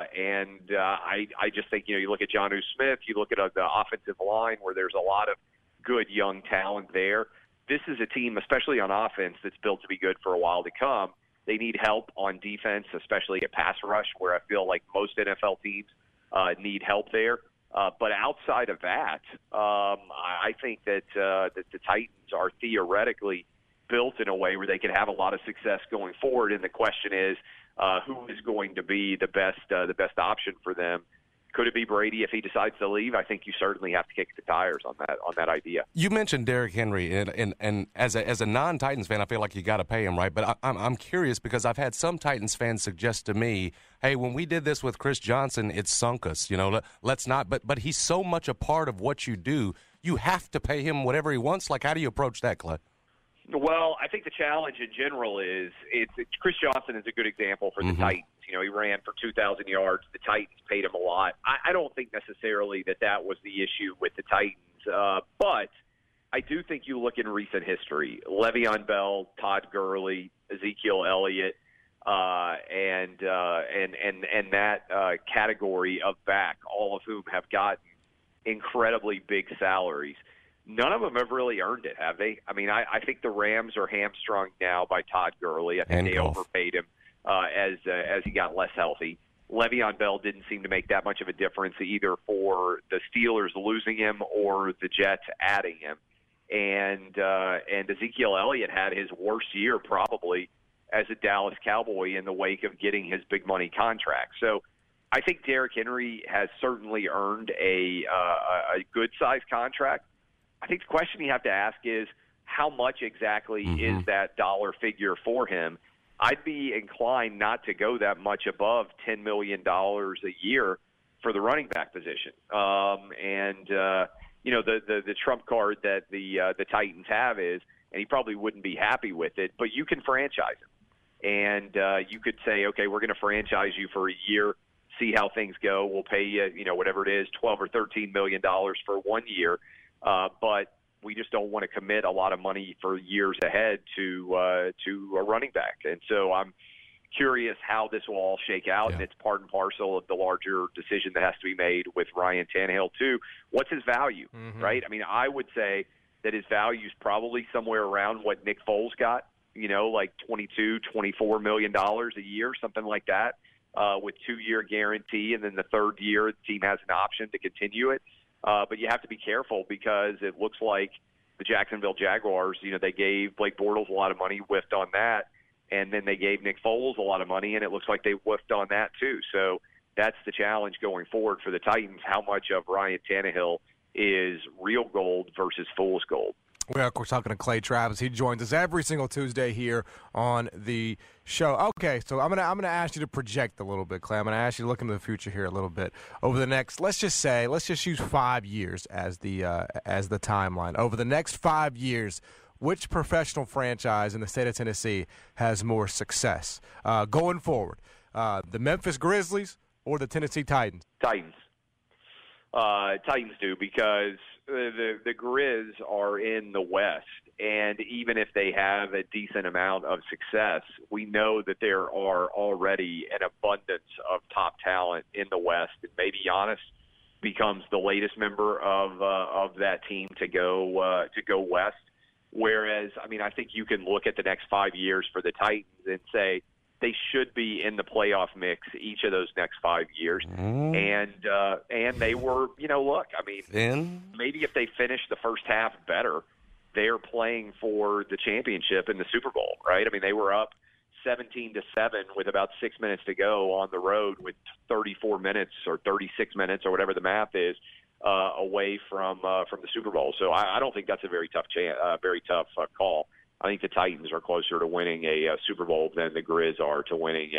I just think, you look at Jonnu Smith, you look at the offensive line where there's a lot of good young talent there. This is a team, especially on offense, that's built to be good for a while to come. They need help on defense, especially at pass rush, where I feel like most NFL teams need help there. But outside of that, I think that the Titans are theoretically built in a way where they can have a lot of success going forward. And the question is, who is going to be the best option for them? Could it be Brady if he decides to leave? I think you certainly have to kick the tires on that idea. You mentioned Derrick Henry, and as a non-Titans fan, I feel like you got to pay him, right? But I'm curious because I've had some Titans fans suggest to me, hey, when we did this with Chris Johnson, it sunk us. Let's not. But he's so much a part of what you do. You have to pay him whatever he wants. Like, how do you approach that, Clay? Well, I think the challenge in general is Chris Johnson is a good example for the Titans. He ran for 2,000 yards. The Titans paid him a lot. I don't think necessarily that was the issue with the Titans, but I do think you look in recent history: Le'Veon Bell, Todd Gurley, Ezekiel Elliott, and that category of back, all of whom have gotten incredibly big salaries. None of them have really earned it, have they? I mean, I think the Rams are hamstrung now by Todd Gurley. I think they overpaid him as he got less healthy. Le'Veon Bell didn't seem to make that much of a difference either for the Steelers losing him or the Jets adding him. And Ezekiel Elliott had his worst year probably as a Dallas Cowboy in the wake of getting his big money contract. So I think Derrick Henry has certainly earned a good-sized contract. I think the question you have to ask is, how much exactly is that dollar figure for him? I'd be inclined not to go that much above $10 million a year for the running back position. You know, the trump card that the Titans have is, and he probably wouldn't be happy with it, but you can franchise him. And you could say, okay, we're going to franchise you for a year, see how things go. We'll pay you, you know, whatever it is, $12 or $13 million for 1 year. But we just don't want to commit a lot of money for years ahead to a running back. And so I'm curious how this will all shake out, and it's part and parcel of the larger decision that has to be made with Ryan Tannehill too. What's his value, right? I mean, I would say that his value is probably somewhere around what Nick Foles got, you know, like $22, $24 million a year, something like that, with 2-year guarantee, and then the third year the team has an option to continue it. But you have to be careful because it looks like the Jacksonville Jaguars, you know, they gave Blake Bortles a lot of money, whiffed on that. And then they gave Nick Foles a lot of money, and it looks like they whiffed on that too. So that's the challenge going forward for the Titans, how much of Ryan Tannehill is real gold versus fool's gold. We are, of course, talking to Clay Travis. He joins us every single Tuesday here on the show. Okay, so I'm gonna ask you to project a little bit, Clay. I'm gonna ask you to look into the future here a little bit. Over the next, let's just use 5 years as the timeline. Over the next 5 years, which professional franchise in the state of Tennessee has more success going forward? The Memphis Grizzlies or the Tennessee Titans? Titans. Titans do, because the Grizz are in the West, and even if they have a decent amount of success, we know that there are already an abundance of top talent in the West, and maybe Giannis becomes the latest member of that team to go west. Whereas, I mean, I think you can look at the next 5 years for the Titans and say they should be in the playoff mix each of those next 5 years. And they were, you know, look, I mean, maybe if they finish the first half better, they're playing for the championship in the Super Bowl, right? I mean, they were up 17-7 with about 6 minutes to go on the road with 34 minutes or 36 minutes or whatever the math is. Away from the Super Bowl, so I don't think that's a very tough call. I think the Titans are closer to winning a Super Bowl than the Grizz are to winning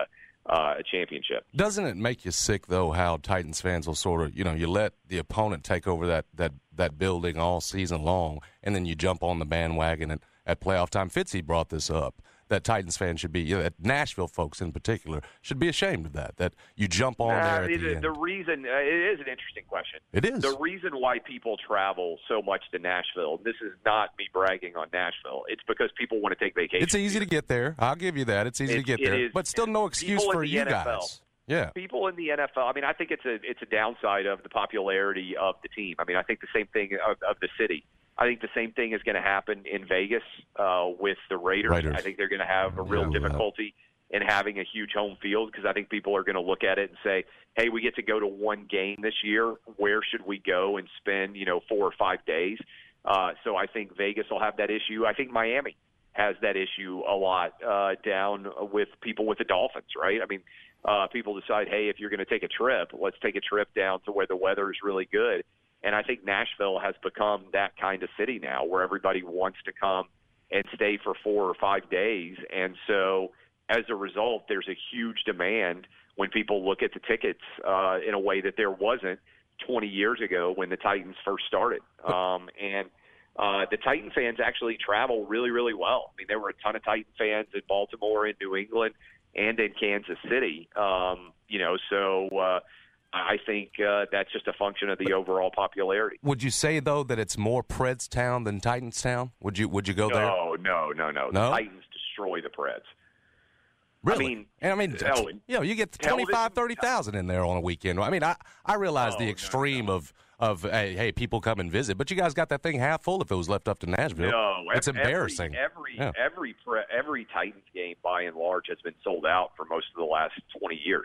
a championship. Doesn't it make you sick though how Titans fans will sort of, you know, you let the opponent take over that building all season long, and then you jump on the bandwagon at playoff time. Fitzy brought this up. That Titans fans should be, you know, that Nashville folks in particular, should be ashamed of that you jump on there at the end. The reason, it is an interesting question. It is. The reason why people travel so much to Nashville, this is not me bragging on Nashville, it's because people want to take vacation. It's easy to get there. I'll give you that. It's easy to get there. But still no excuse for you guys. Yeah. People in the NFL, I mean, I think it's a downside of the popularity of the team. I mean, I think the same thing of the city. I think the same thing is going to happen in Vegas with the Raiders. I think they're going to have a real difficulty in having a huge home field because I think people are going to look at it and say, hey, we get to go to one game this year. Where should we go and spend, 4 or 5 days? So I think Vegas will have that issue. I think Miami has that issue a lot down with people with the Dolphins, right? I mean, people decide, hey, if you're going to take a trip, let's take a trip down to where the weather is really good. And I think Nashville has become that kind of city now where everybody wants to come and stay for 4 or 5 days. And so as a result, there's a huge demand when people look at the tickets in a way that there wasn't 20 years ago when the Titans first started. The Titan fans actually travel really, really well. I mean, there were a ton of Titan fans in Baltimore, in New England, and in Kansas City. I think that's just a function of the overall popularity. Would you say, though, that it's more Preds town than Titans town? Would you go there? No. The Titans destroy the Preds. Really? You get 25,000, 30,000 in there on a weekend. I mean, I realize the extreme of hey, people come and visit, but you guys got that thing half full if it was left up to Nashville. No, it's embarrassing. Every Titans game, by and large, has been sold out for most of the last 20 years.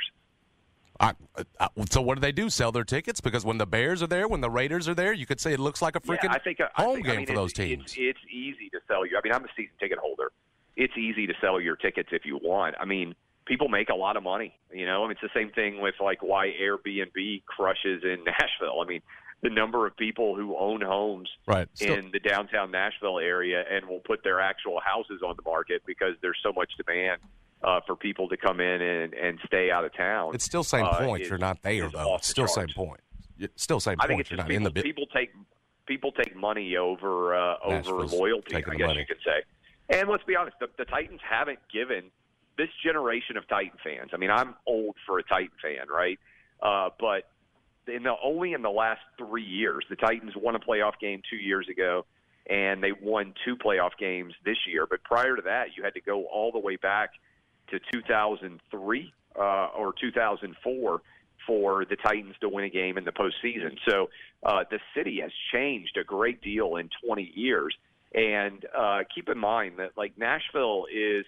So what do they do? Sell their tickets? Because when the Bears are there, when the Raiders are there, you could say it looks like a freaking home game for those teams. It's easy to sell you. I mean, I'm a season ticket holder. It's easy to sell your tickets if you want. I mean, people make a lot of money. It's the same thing with like why Airbnb crushes in Nashville. I mean, the number of people who own homes in the downtown Nashville area and will put their actual houses on the market because there's so much demand for people to come in and stay out of town. It's still same point. You're not there, though. It's still same point. Still same point. I think it's you're just not in the people take money over loyalty, I guess you could say. And let's be honest, the Titans haven't given this generation of Titan fans. I mean, I'm old for a Titan fan, right? But only in the last 3 years, the Titans won a playoff game 2 years ago, and they won 2 playoff games this year. But prior to that, you had to go all the way back to 2003 or 2004 for the Titans to win a game in the postseason. So the city has changed a great deal in 20 years. And keep in mind that, like, Nashville is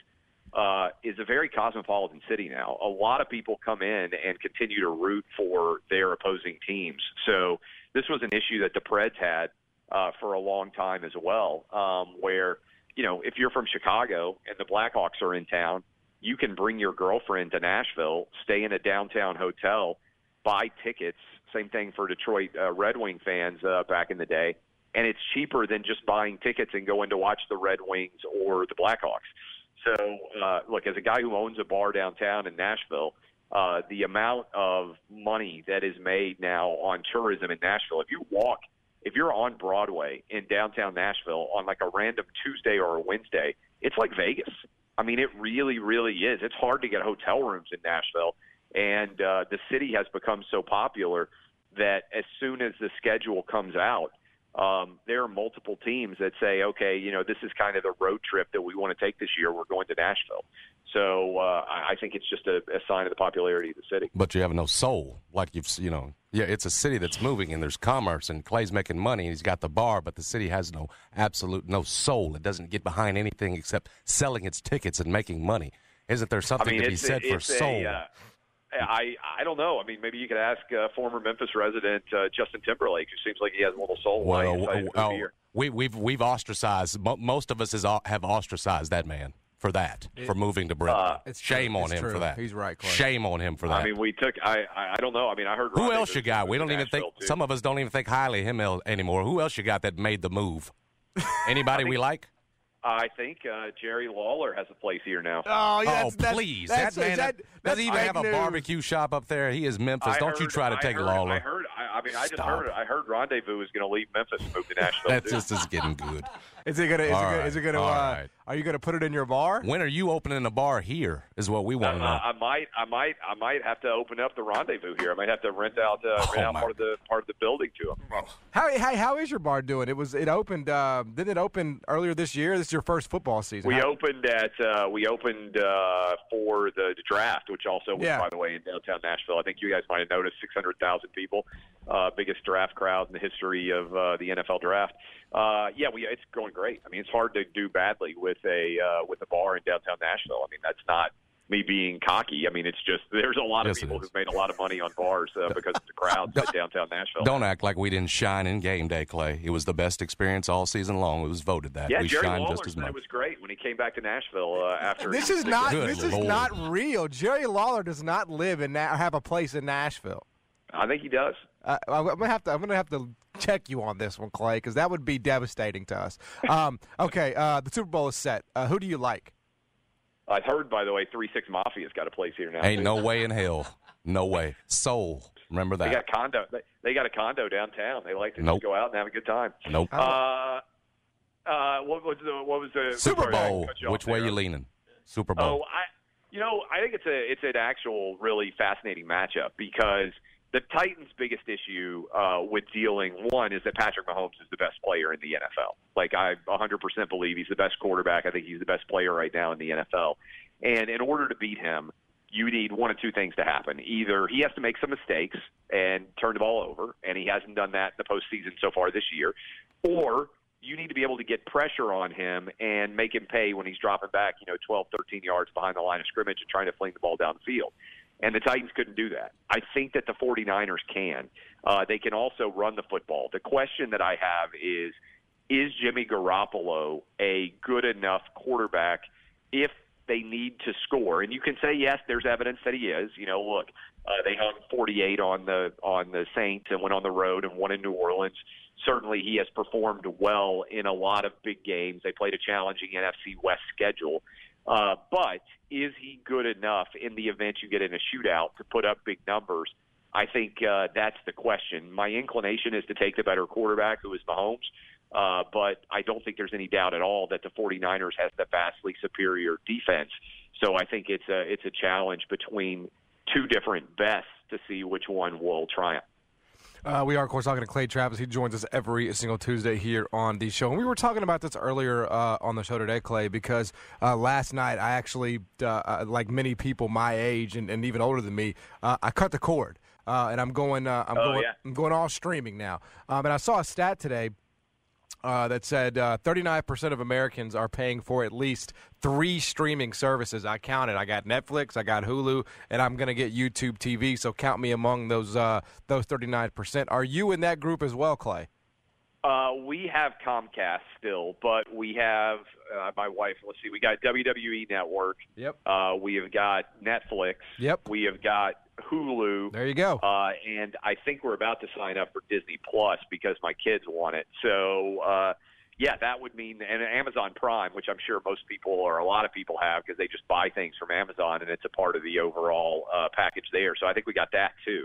a very cosmopolitan city now. A lot of people come in and continue to root for their opposing teams. So this was an issue that the Preds had for a long time as well, where, you know, if you're from Chicago and the Blackhawks are in town, you can bring your girlfriend to Nashville, stay in a downtown hotel, buy tickets. Same thing for Detroit Red Wing fans back in the day. And it's cheaper than just buying tickets and going to watch the Red Wings or the Blackhawks. So, look, as a guy who owns a bar downtown in Nashville, the amount of money that is made now on tourism in Nashville, if you're on Broadway in downtown Nashville on like a random Tuesday or a Wednesday, it's like Vegas. I mean, it really, really is. It's hard to get hotel rooms in Nashville. And the city has become so popular that as soon as the schedule comes out, there are multiple teams that say, okay, you know, this is kind of the road trip that we want to take this year. We're going to Nashville. So I think it's just a sign of the popularity of the city. But you have no soul. Like it's a city that's moving and there's commerce and Clay's making money and he's got the bar, but the city has no soul. It doesn't get behind anything except selling its tickets and making money. Isn't there something to be said for soul? I don't know. I mean, maybe you could ask former Memphis resident Justin Timberlake, who seems like he has a little soul. We've ostracized. Most of us have ostracized that man for that, for moving to Brentwood. Shame on him for that. He's right, Clay. Shame on him for that. I mean, I don't know. I mean, I heard. Who else you got? We don't even think. Too. Some of us don't even think highly of him anymore. Who else you got that made the move? Anybody we like? I think Jerry Lawler has a place here now. Please. That man doesn't even have a barbecue shop up there. He is Memphis. Don't you try to take Lawler. I heard Rendezvous is going to leave Memphis and move to Nashville. That's just getting good. Is it gonna? Are you gonna put it in your bar? When are you opening a bar here? Is what we want to know. I might have to open up the Rendezvous here. I might have to rent out part of the building to them. How is your bar doing? It opened. Didn't it open earlier this year? This is your first football season. We opened for the draft, which also was, by the way, in downtown Nashville. I think you guys might have noticed 600,000 people, biggest draft crowd in the history of the NFL draft. It's going great. I mean, it's hard to do badly with a bar in downtown Nashville. I mean, that's not me being cocky. I mean, it's just there's a lot of people who've made a lot of money on bars because of the crowds in downtown Nashville. Don't act like we didn't shine in game day, Clay. It was the best experience all season long. It was voted that. Yeah, we Jerry shined Lawler just as much. It was great when he came back to Nashville after. This is not real. Jerry Lawler does not live or have a place in Nashville. I think he does. I'm gonna have to check you on this one, Clay, because that would be devastating to us. Okay, the Super Bowl is set. Who do you like? I heard, by the way, 3-6 Mafia's got a place here now. Ain't no way in hell. No way. Soul. Remember that. They got a condo downtown. They like to just go out and have a good time. Nope. What was the Super Bowl? Which way you leaning? Super Bowl. I think it's an actual really fascinating matchup because the Titans' biggest issue with dealing, one, is that Patrick Mahomes is the best player in the NFL. Like, I 100% believe he's the best quarterback. I think he's the best player right now in the NFL. And in order to beat him, you need one of two things to happen. Either he has to make some mistakes and turn the ball over, and he hasn't done that in the postseason so far this year, or you need to be able to get pressure on him and make him pay when he's dropping back, 12, 13 yards behind the line of scrimmage and trying to fling the ball down the field. And the Titans couldn't do that. I think that the 49ers can. They can also run the football. The question that I have is Jimmy Garoppolo a good enough quarterback if they need to score. And you can say, yes, there's evidence that he is. Look, they hung 48 on the Saints and went on the road and won in New Orleans. Certainly he has performed well in a lot of big games. They played a challenging NFC West schedule. But is he good enough in the event you get in a shootout to put up big numbers? I think that's the question. My inclination is to take the better quarterback, who is Mahomes. But I don't think there's any doubt at all that the 49ers has the vastly superior defense. So I think it's a challenge between two different bests to see which one will triumph. We are, of course, talking to Clay Travis. He joins us every single Tuesday here on the show. And we were talking about this earlier on the show today, Clay, because last night I actually, like many people my age and even older than me, I cut the cord. And I'm going all streaming now. And I saw a stat today that said 39% of Americans are paying for at least 3 streaming services. I counted. I got Netflix, I got Hulu, and I'm going to get YouTube TV. So count me among those 39%. Are you in that group as well, Clay? We have Comcast still, but we have my wife. Let's see. We got WWE Network. Yep. We have got Netflix. Yep. We have got Hulu. There you go. And I think we're about to sign up for Disney Plus because my kids want it. So, that would mean, and Amazon Prime, which I'm sure most people or a lot of people have because they just buy things from Amazon and it's a part of the overall package there. So I think we got that too.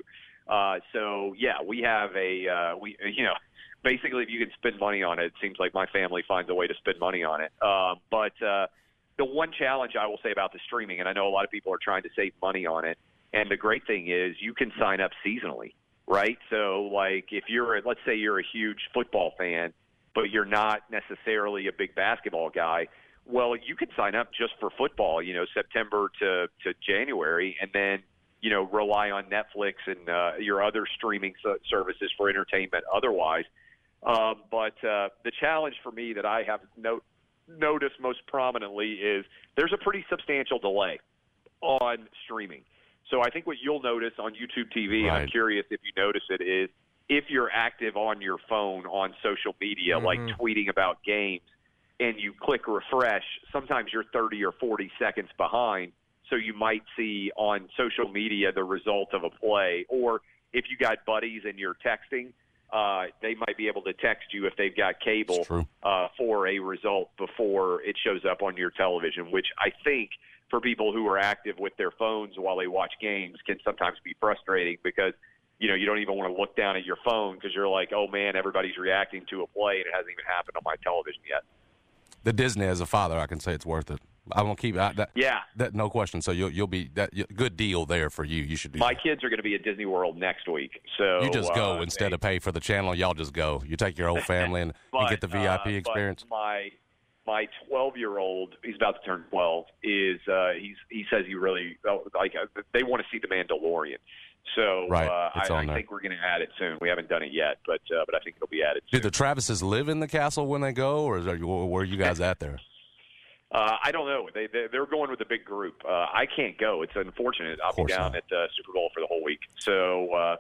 We have basically if you can spend money on it, it seems like my family finds a way to spend money on it. But the one challenge I will say about the streaming, and I know a lot of people are trying to save money on it, and the great thing is you can sign up seasonally, right? So, like, if let's say you're a huge football fan, but you're not necessarily a big basketball guy, well, you can sign up just for football, September to January, and then, rely on Netflix and your other streaming services for entertainment otherwise. But the challenge for me that I have noticed most prominently is there's a pretty substantial delay on streaming. So I think what you'll notice on YouTube TV, and I'm curious if you notice it, is if you're active on your phone on social media, like tweeting about games, and you click refresh, sometimes you're 30 or 40 seconds behind. So you might see on social media the result of a play. Or if you got buddies and you're texting, they might be able to text you if they've got cable for a result before it shows up on your television, which I think – for people who are active with their phones while they watch games can sometimes be frustrating because, you don't even want to look down at your phone because you're like, oh, man, everybody's reacting to a play and it hasn't even happened on my television yet. The Disney, as a father, I can say it's worth it. I'm going to keep that. Yeah. That, no question. So you'll be good deal there for you. You should do My that. kids are going to be at Disney World next week. So you just go instead of pay for the channel. Y'all just go. You take your whole family and get the VIP experience. My 12-year-old, he's about to turn 12, he says he really they want to see The Mandalorian. So I think we're going to add it soon. We haven't done it yet, but I think it'll be added soon. Do the Travises live in the castle when they go, or where are you guys at there? I don't know. They're going with a big group. I can't go. It's unfortunate. I'll be down at the Super Bowl for the whole week. So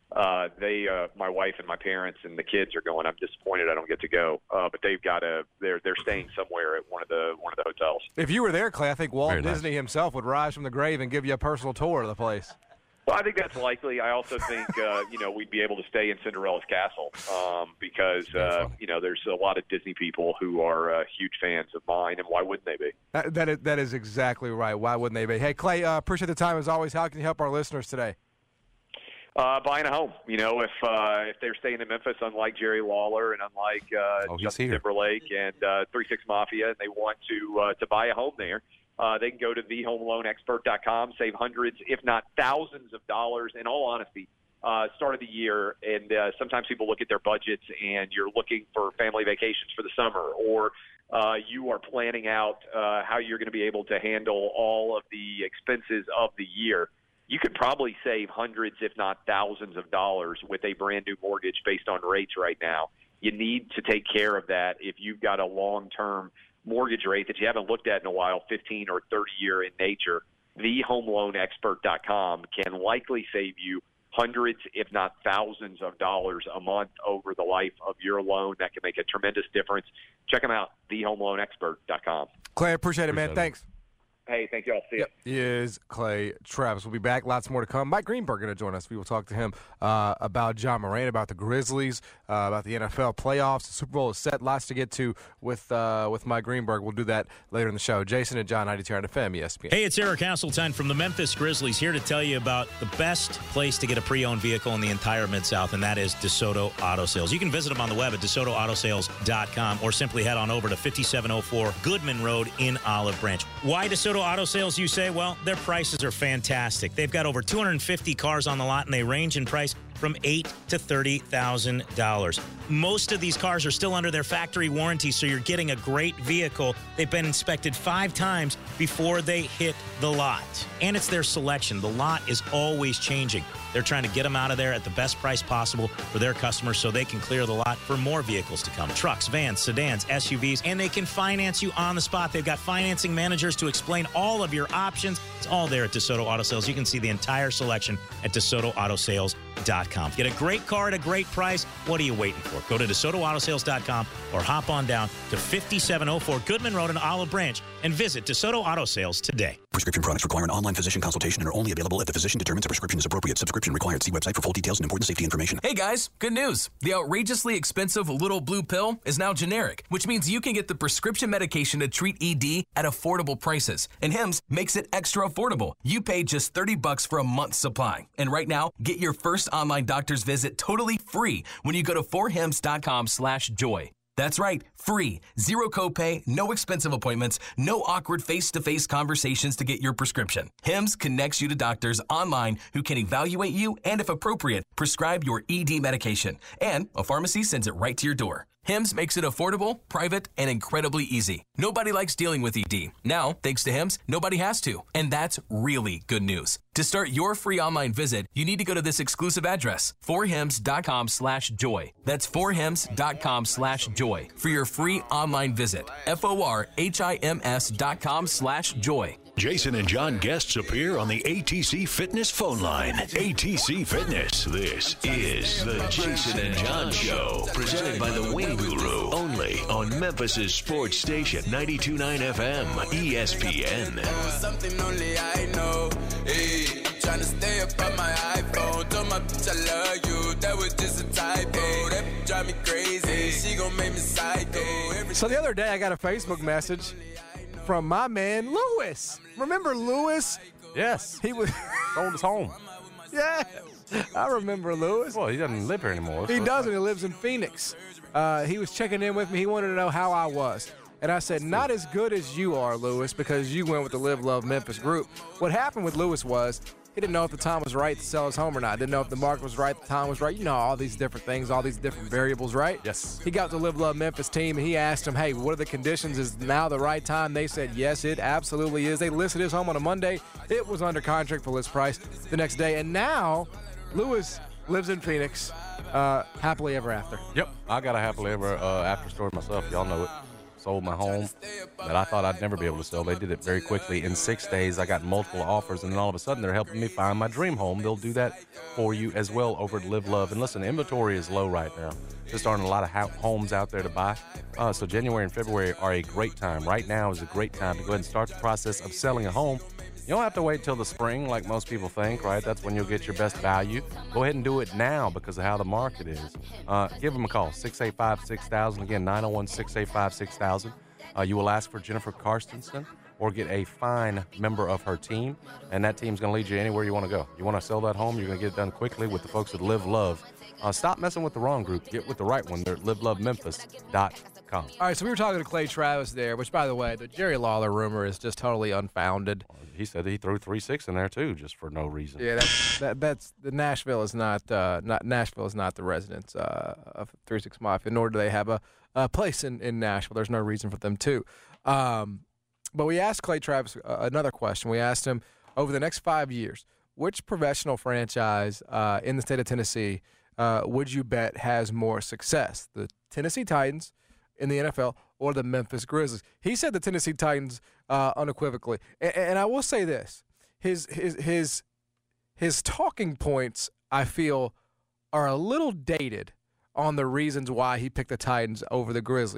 my wife and my parents and the kids are going. I'm disappointed I don't get to go. But they've got they're staying somewhere at one of the hotels. If you were there, Clay, I think Walt Disney himself would rise from the grave and give you a personal tour of the place. Well, I think that's likely. I also think we'd be able to stay in Cinderella's castle because there's a lot of Disney people who are huge fans of mine, and why wouldn't they be? That is exactly right. Why wouldn't they be? Hey, Clay, appreciate the time as always. How can you help our listeners today? Buying a home. If they're staying in Memphis, unlike Jerry Lawler and unlike Justin Timberlake and 3-6 Mafia, and they want to buy a home there, they can go to thehomeloanexpert.com, save hundreds, if not thousands of dollars. In all honesty, start of the year, and sometimes people look at their budgets and you're looking for family vacations for the summer, or you are planning out how you're going to be able to handle all of the expenses of the year. You could probably save hundreds, if not thousands of dollars with a brand new mortgage based on rates right now. You need to take care of that if you've got a long-term mortgage rate that you haven't looked at in a while, 15 or 30-year in nature. TheHomeLoanExpert.com can likely save you hundreds, if not thousands of dollars a month over the life of your loan. That can make a tremendous difference. Check them out, TheHomeLoanExpert.com. Clay, appreciate it, man. Thanks. Hey, thank you all. See you. He is Clay Travis. We'll be back. Lots more to come. Mike Greenberg going to join us. We will talk to him about John Moran, about the Grizzlies, about the NFL playoffs. The Super Bowl is set. Lots to get to with Mike Greenberg. We'll do that later in the show. Jason and John, 92 on FM, ESPN. Hey, it's Eric Hasseltine from the Memphis Grizzlies here to tell you about the best place to get a pre-owned vehicle in the entire Mid-South, and that is DeSoto Auto Sales. You can visit them on the web at DeSotoAutoSales.com or simply head on over to 5704 Goodman Road in Olive Branch. Why DeSoto Auto Sales, you say? Well, their prices are fantastic. They've got over 250 cars on the lot, and they range in price from $8,000 to $30,000. Most of these cars are still under their factory warranty, so you're getting a great vehicle. They've been inspected 5 times before they hit the lot. And it's their selection. The lot is always changing. They're trying to get them out of there at the best price possible for their customers so they can clear the lot for more vehicles to come. Trucks, vans, sedans, SUVs, and they can finance you on the spot. They've got financing managers to explain all of your options. It's all there at DeSoto Auto Sales. You can see the entire selection at DeSotoAutoSales.com. Get a great car at a great price. What are you waiting for? Go to DeSotoAutoSales.com or hop on down to 5704 Goodman Road in Olive Branch and visit DeSoto Auto Sales today. Prescription products require an online physician consultation and are only available if the physician determines a prescription is appropriate. Subscription required. See website for full details and important safety information. Hey guys, good news. The outrageously expensive Little Blue Pill is now generic, which means you can get the prescription medication to treat ED at affordable prices. And Hims makes it extra affordable. You pay just $30 for a month's supply. And right now, get your first online doctor's visit totally free when you go to forhims.com/joy. That's right, free. Zero copay, no expensive appointments, no awkward face-to-face conversations to get your prescription. Hims connects you to doctors online who can evaluate you and, if appropriate, prescribe your ED medication. And a pharmacy sends it right to your door. Hims makes it affordable, private, and incredibly easy. Nobody likes dealing with ED. Now, thanks to Hims, nobody has to. And that's really good news. To start your free online visit, you need to go to this exclusive address, forhims.com/joy. That's forhims.com/joy for your free online visit. forhims.com/joy. Jason and John guests appear on the ATC Fitness phone line. ATC Fitness. This is the Jason and John Show, presented by the Wing Guru, only on Memphis's sports station, 92.9 FM, ESPN. Something only I know. Hey, trying to stay up on my iPhone. Told my bitch I love you. That was just a typo. That drive me crazy. She gon' make me psycho. So the other day I got a Facebook message from my man Lewis. Remember Lewis? Yes. He was sold his home. Yeah, I remember Lewis. Well, he doesn't live here anymore. He doesn't. He lives in Phoenix. He was checking in with me. He wanted to know how I was. And I said, not as good as you are, Lewis, because you went with the Live Love Memphis group. What happened with Lewis was he didn't know if the time was right to sell his home or not. Didn't know if the market was right, the time was right. You know, all these different things, all these different variables, right? Yes. He got to the Live Love Memphis team, and he asked them, hey, what are the conditions? Is now the right time? They said, yes, it absolutely is. They listed his home on a Monday. It was under contract for list price the next day. And now Lewis lives in Phoenix, happily ever after. Yep. I got a happily ever after story myself. Y'all know it. Sold my home that I thought I'd never be able to sell. They did it very quickly. In 6 days, I got multiple offers, and then all of a sudden, they're helping me find my dream home. They'll do that for you as well over at Live Love. And listen, inventory is low right now. Just aren't a lot of homes out there to buy. So January and February are a great time. Right now is a great time to go ahead and start the process of selling a home. You don't have to wait till the spring like most people think, right? That's when you'll get your best value. Go ahead and do it now because of how the market is. Give them a call, 685-6000. Again, 901-685-6000. You will ask for Jennifer Karstensen or get a fine member of her team, and that team's going to lead you anywhere you want to go. You want to sell that home, you're going to get it done quickly with the folks at Live Love. Stop messing with the wrong group. Get with the right one. They're at livelovememphis.com. All right, so we were talking to Clay Travis there, which, by the way, the Jerry Lawler rumor is just totally unfounded. He said he threw 3-6 in there too, just for no reason. Yeah, that's the Nashville is not Nashville is not the residence of 3-6 Mafia, nor do they have a place in Nashville. There's no reason for them to. But we asked Clay Travis another question. We asked him, over the next 5 years, which professional franchise in the state of Tennessee would you bet has more success, the Tennessee Titans in the NFL or the Memphis Grizzlies? He said the Tennessee Titans unequivocally. And I will say this, his talking points, I feel, are a little dated on the reasons why he picked the Titans over the Grizzlies.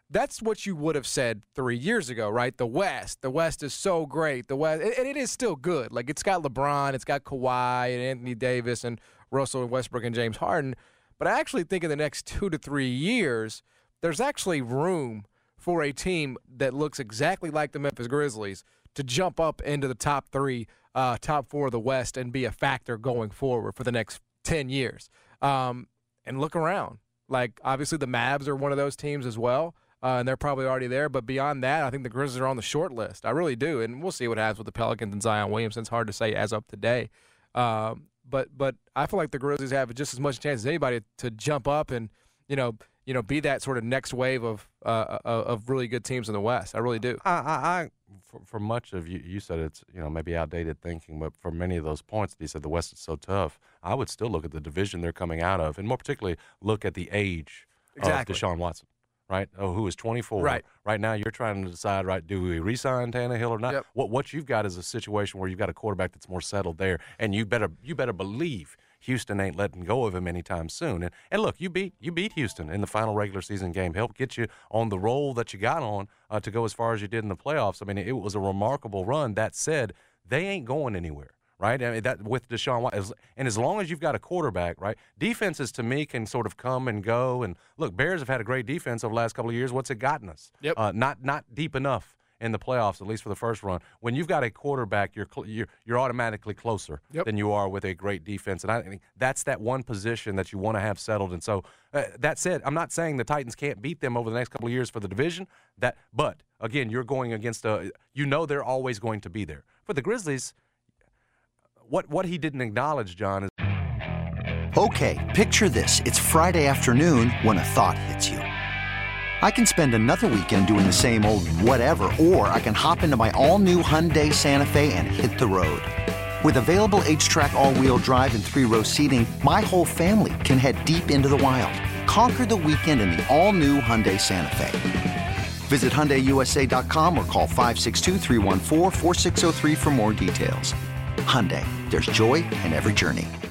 That's what you would have said 3 years ago, right? The West is so great. The West, and it is still good. Like, it's got LeBron, it's got Kawhi and Anthony Davis and Russell Westbrook and James Harden. But I actually think in the next 2 to 3 years, there's actually room for a team that looks exactly like the Memphis Grizzlies to jump up into the top 3, top 4 of the West and be a factor going forward for the next 10 years. And look around. Like, obviously the Mavs are one of those teams as well. And they're probably already there. But beyond that, I think the Grizzlies are on the short list. I really do. And we'll see what happens with the Pelicans and Zion Williamson. It's hard to say as of today. But I feel like the Grizzlies have just as much chance as anybody to jump up and, be that sort of next wave of really good teams in the West. I really do. For much of you said it's, maybe outdated thinking, but for many of those points that you said the West is so tough, I would still look at the division they're coming out of, and more particularly look at the age of Deshaun Watson. Right? Who is 24. Right now you're trying to decide, right, do we re-sign Tannehill or not? Yep. What you've got is a situation where you've got a quarterback that's more settled there, and you better believe Houston ain't letting go of him anytime soon. And look, you beat Houston in the final regular season game. Helped get you on the roll that you got on to go as far as you did in the playoffs. I mean, it was a remarkable run. That said, they ain't going anywhere. Right, I mean, that with Deshaun Watson, and as long as you've got a quarterback, right, defenses to me can sort of come and go. And look, Bears have had a great defense over the last couple of years. What's it gotten us? Yep. Not deep enough in the playoffs, at least for the first run. When you've got a quarterback, you're automatically closer than you are with a great defense. And I think that's that one position that you want to have settled. And so that said, I'm not saying the Titans can't beat them over the next couple of years for the division. But again, you're going against they're always going to be there. For the Grizzlies. What he didn't acknowledge, John, is... Okay, picture this. It's Friday afternoon when a thought hits you. I can spend another weekend doing the same old whatever, or I can hop into my all-new Hyundai Santa Fe and hit the road. With available H-Track all-wheel drive and 3-row seating, my whole family can head deep into the wild. Conquer the weekend in the all-new Hyundai Santa Fe. Visit HyundaiUSA.com or call 562-314-4603 for more details. Hyundai, there's joy in every journey.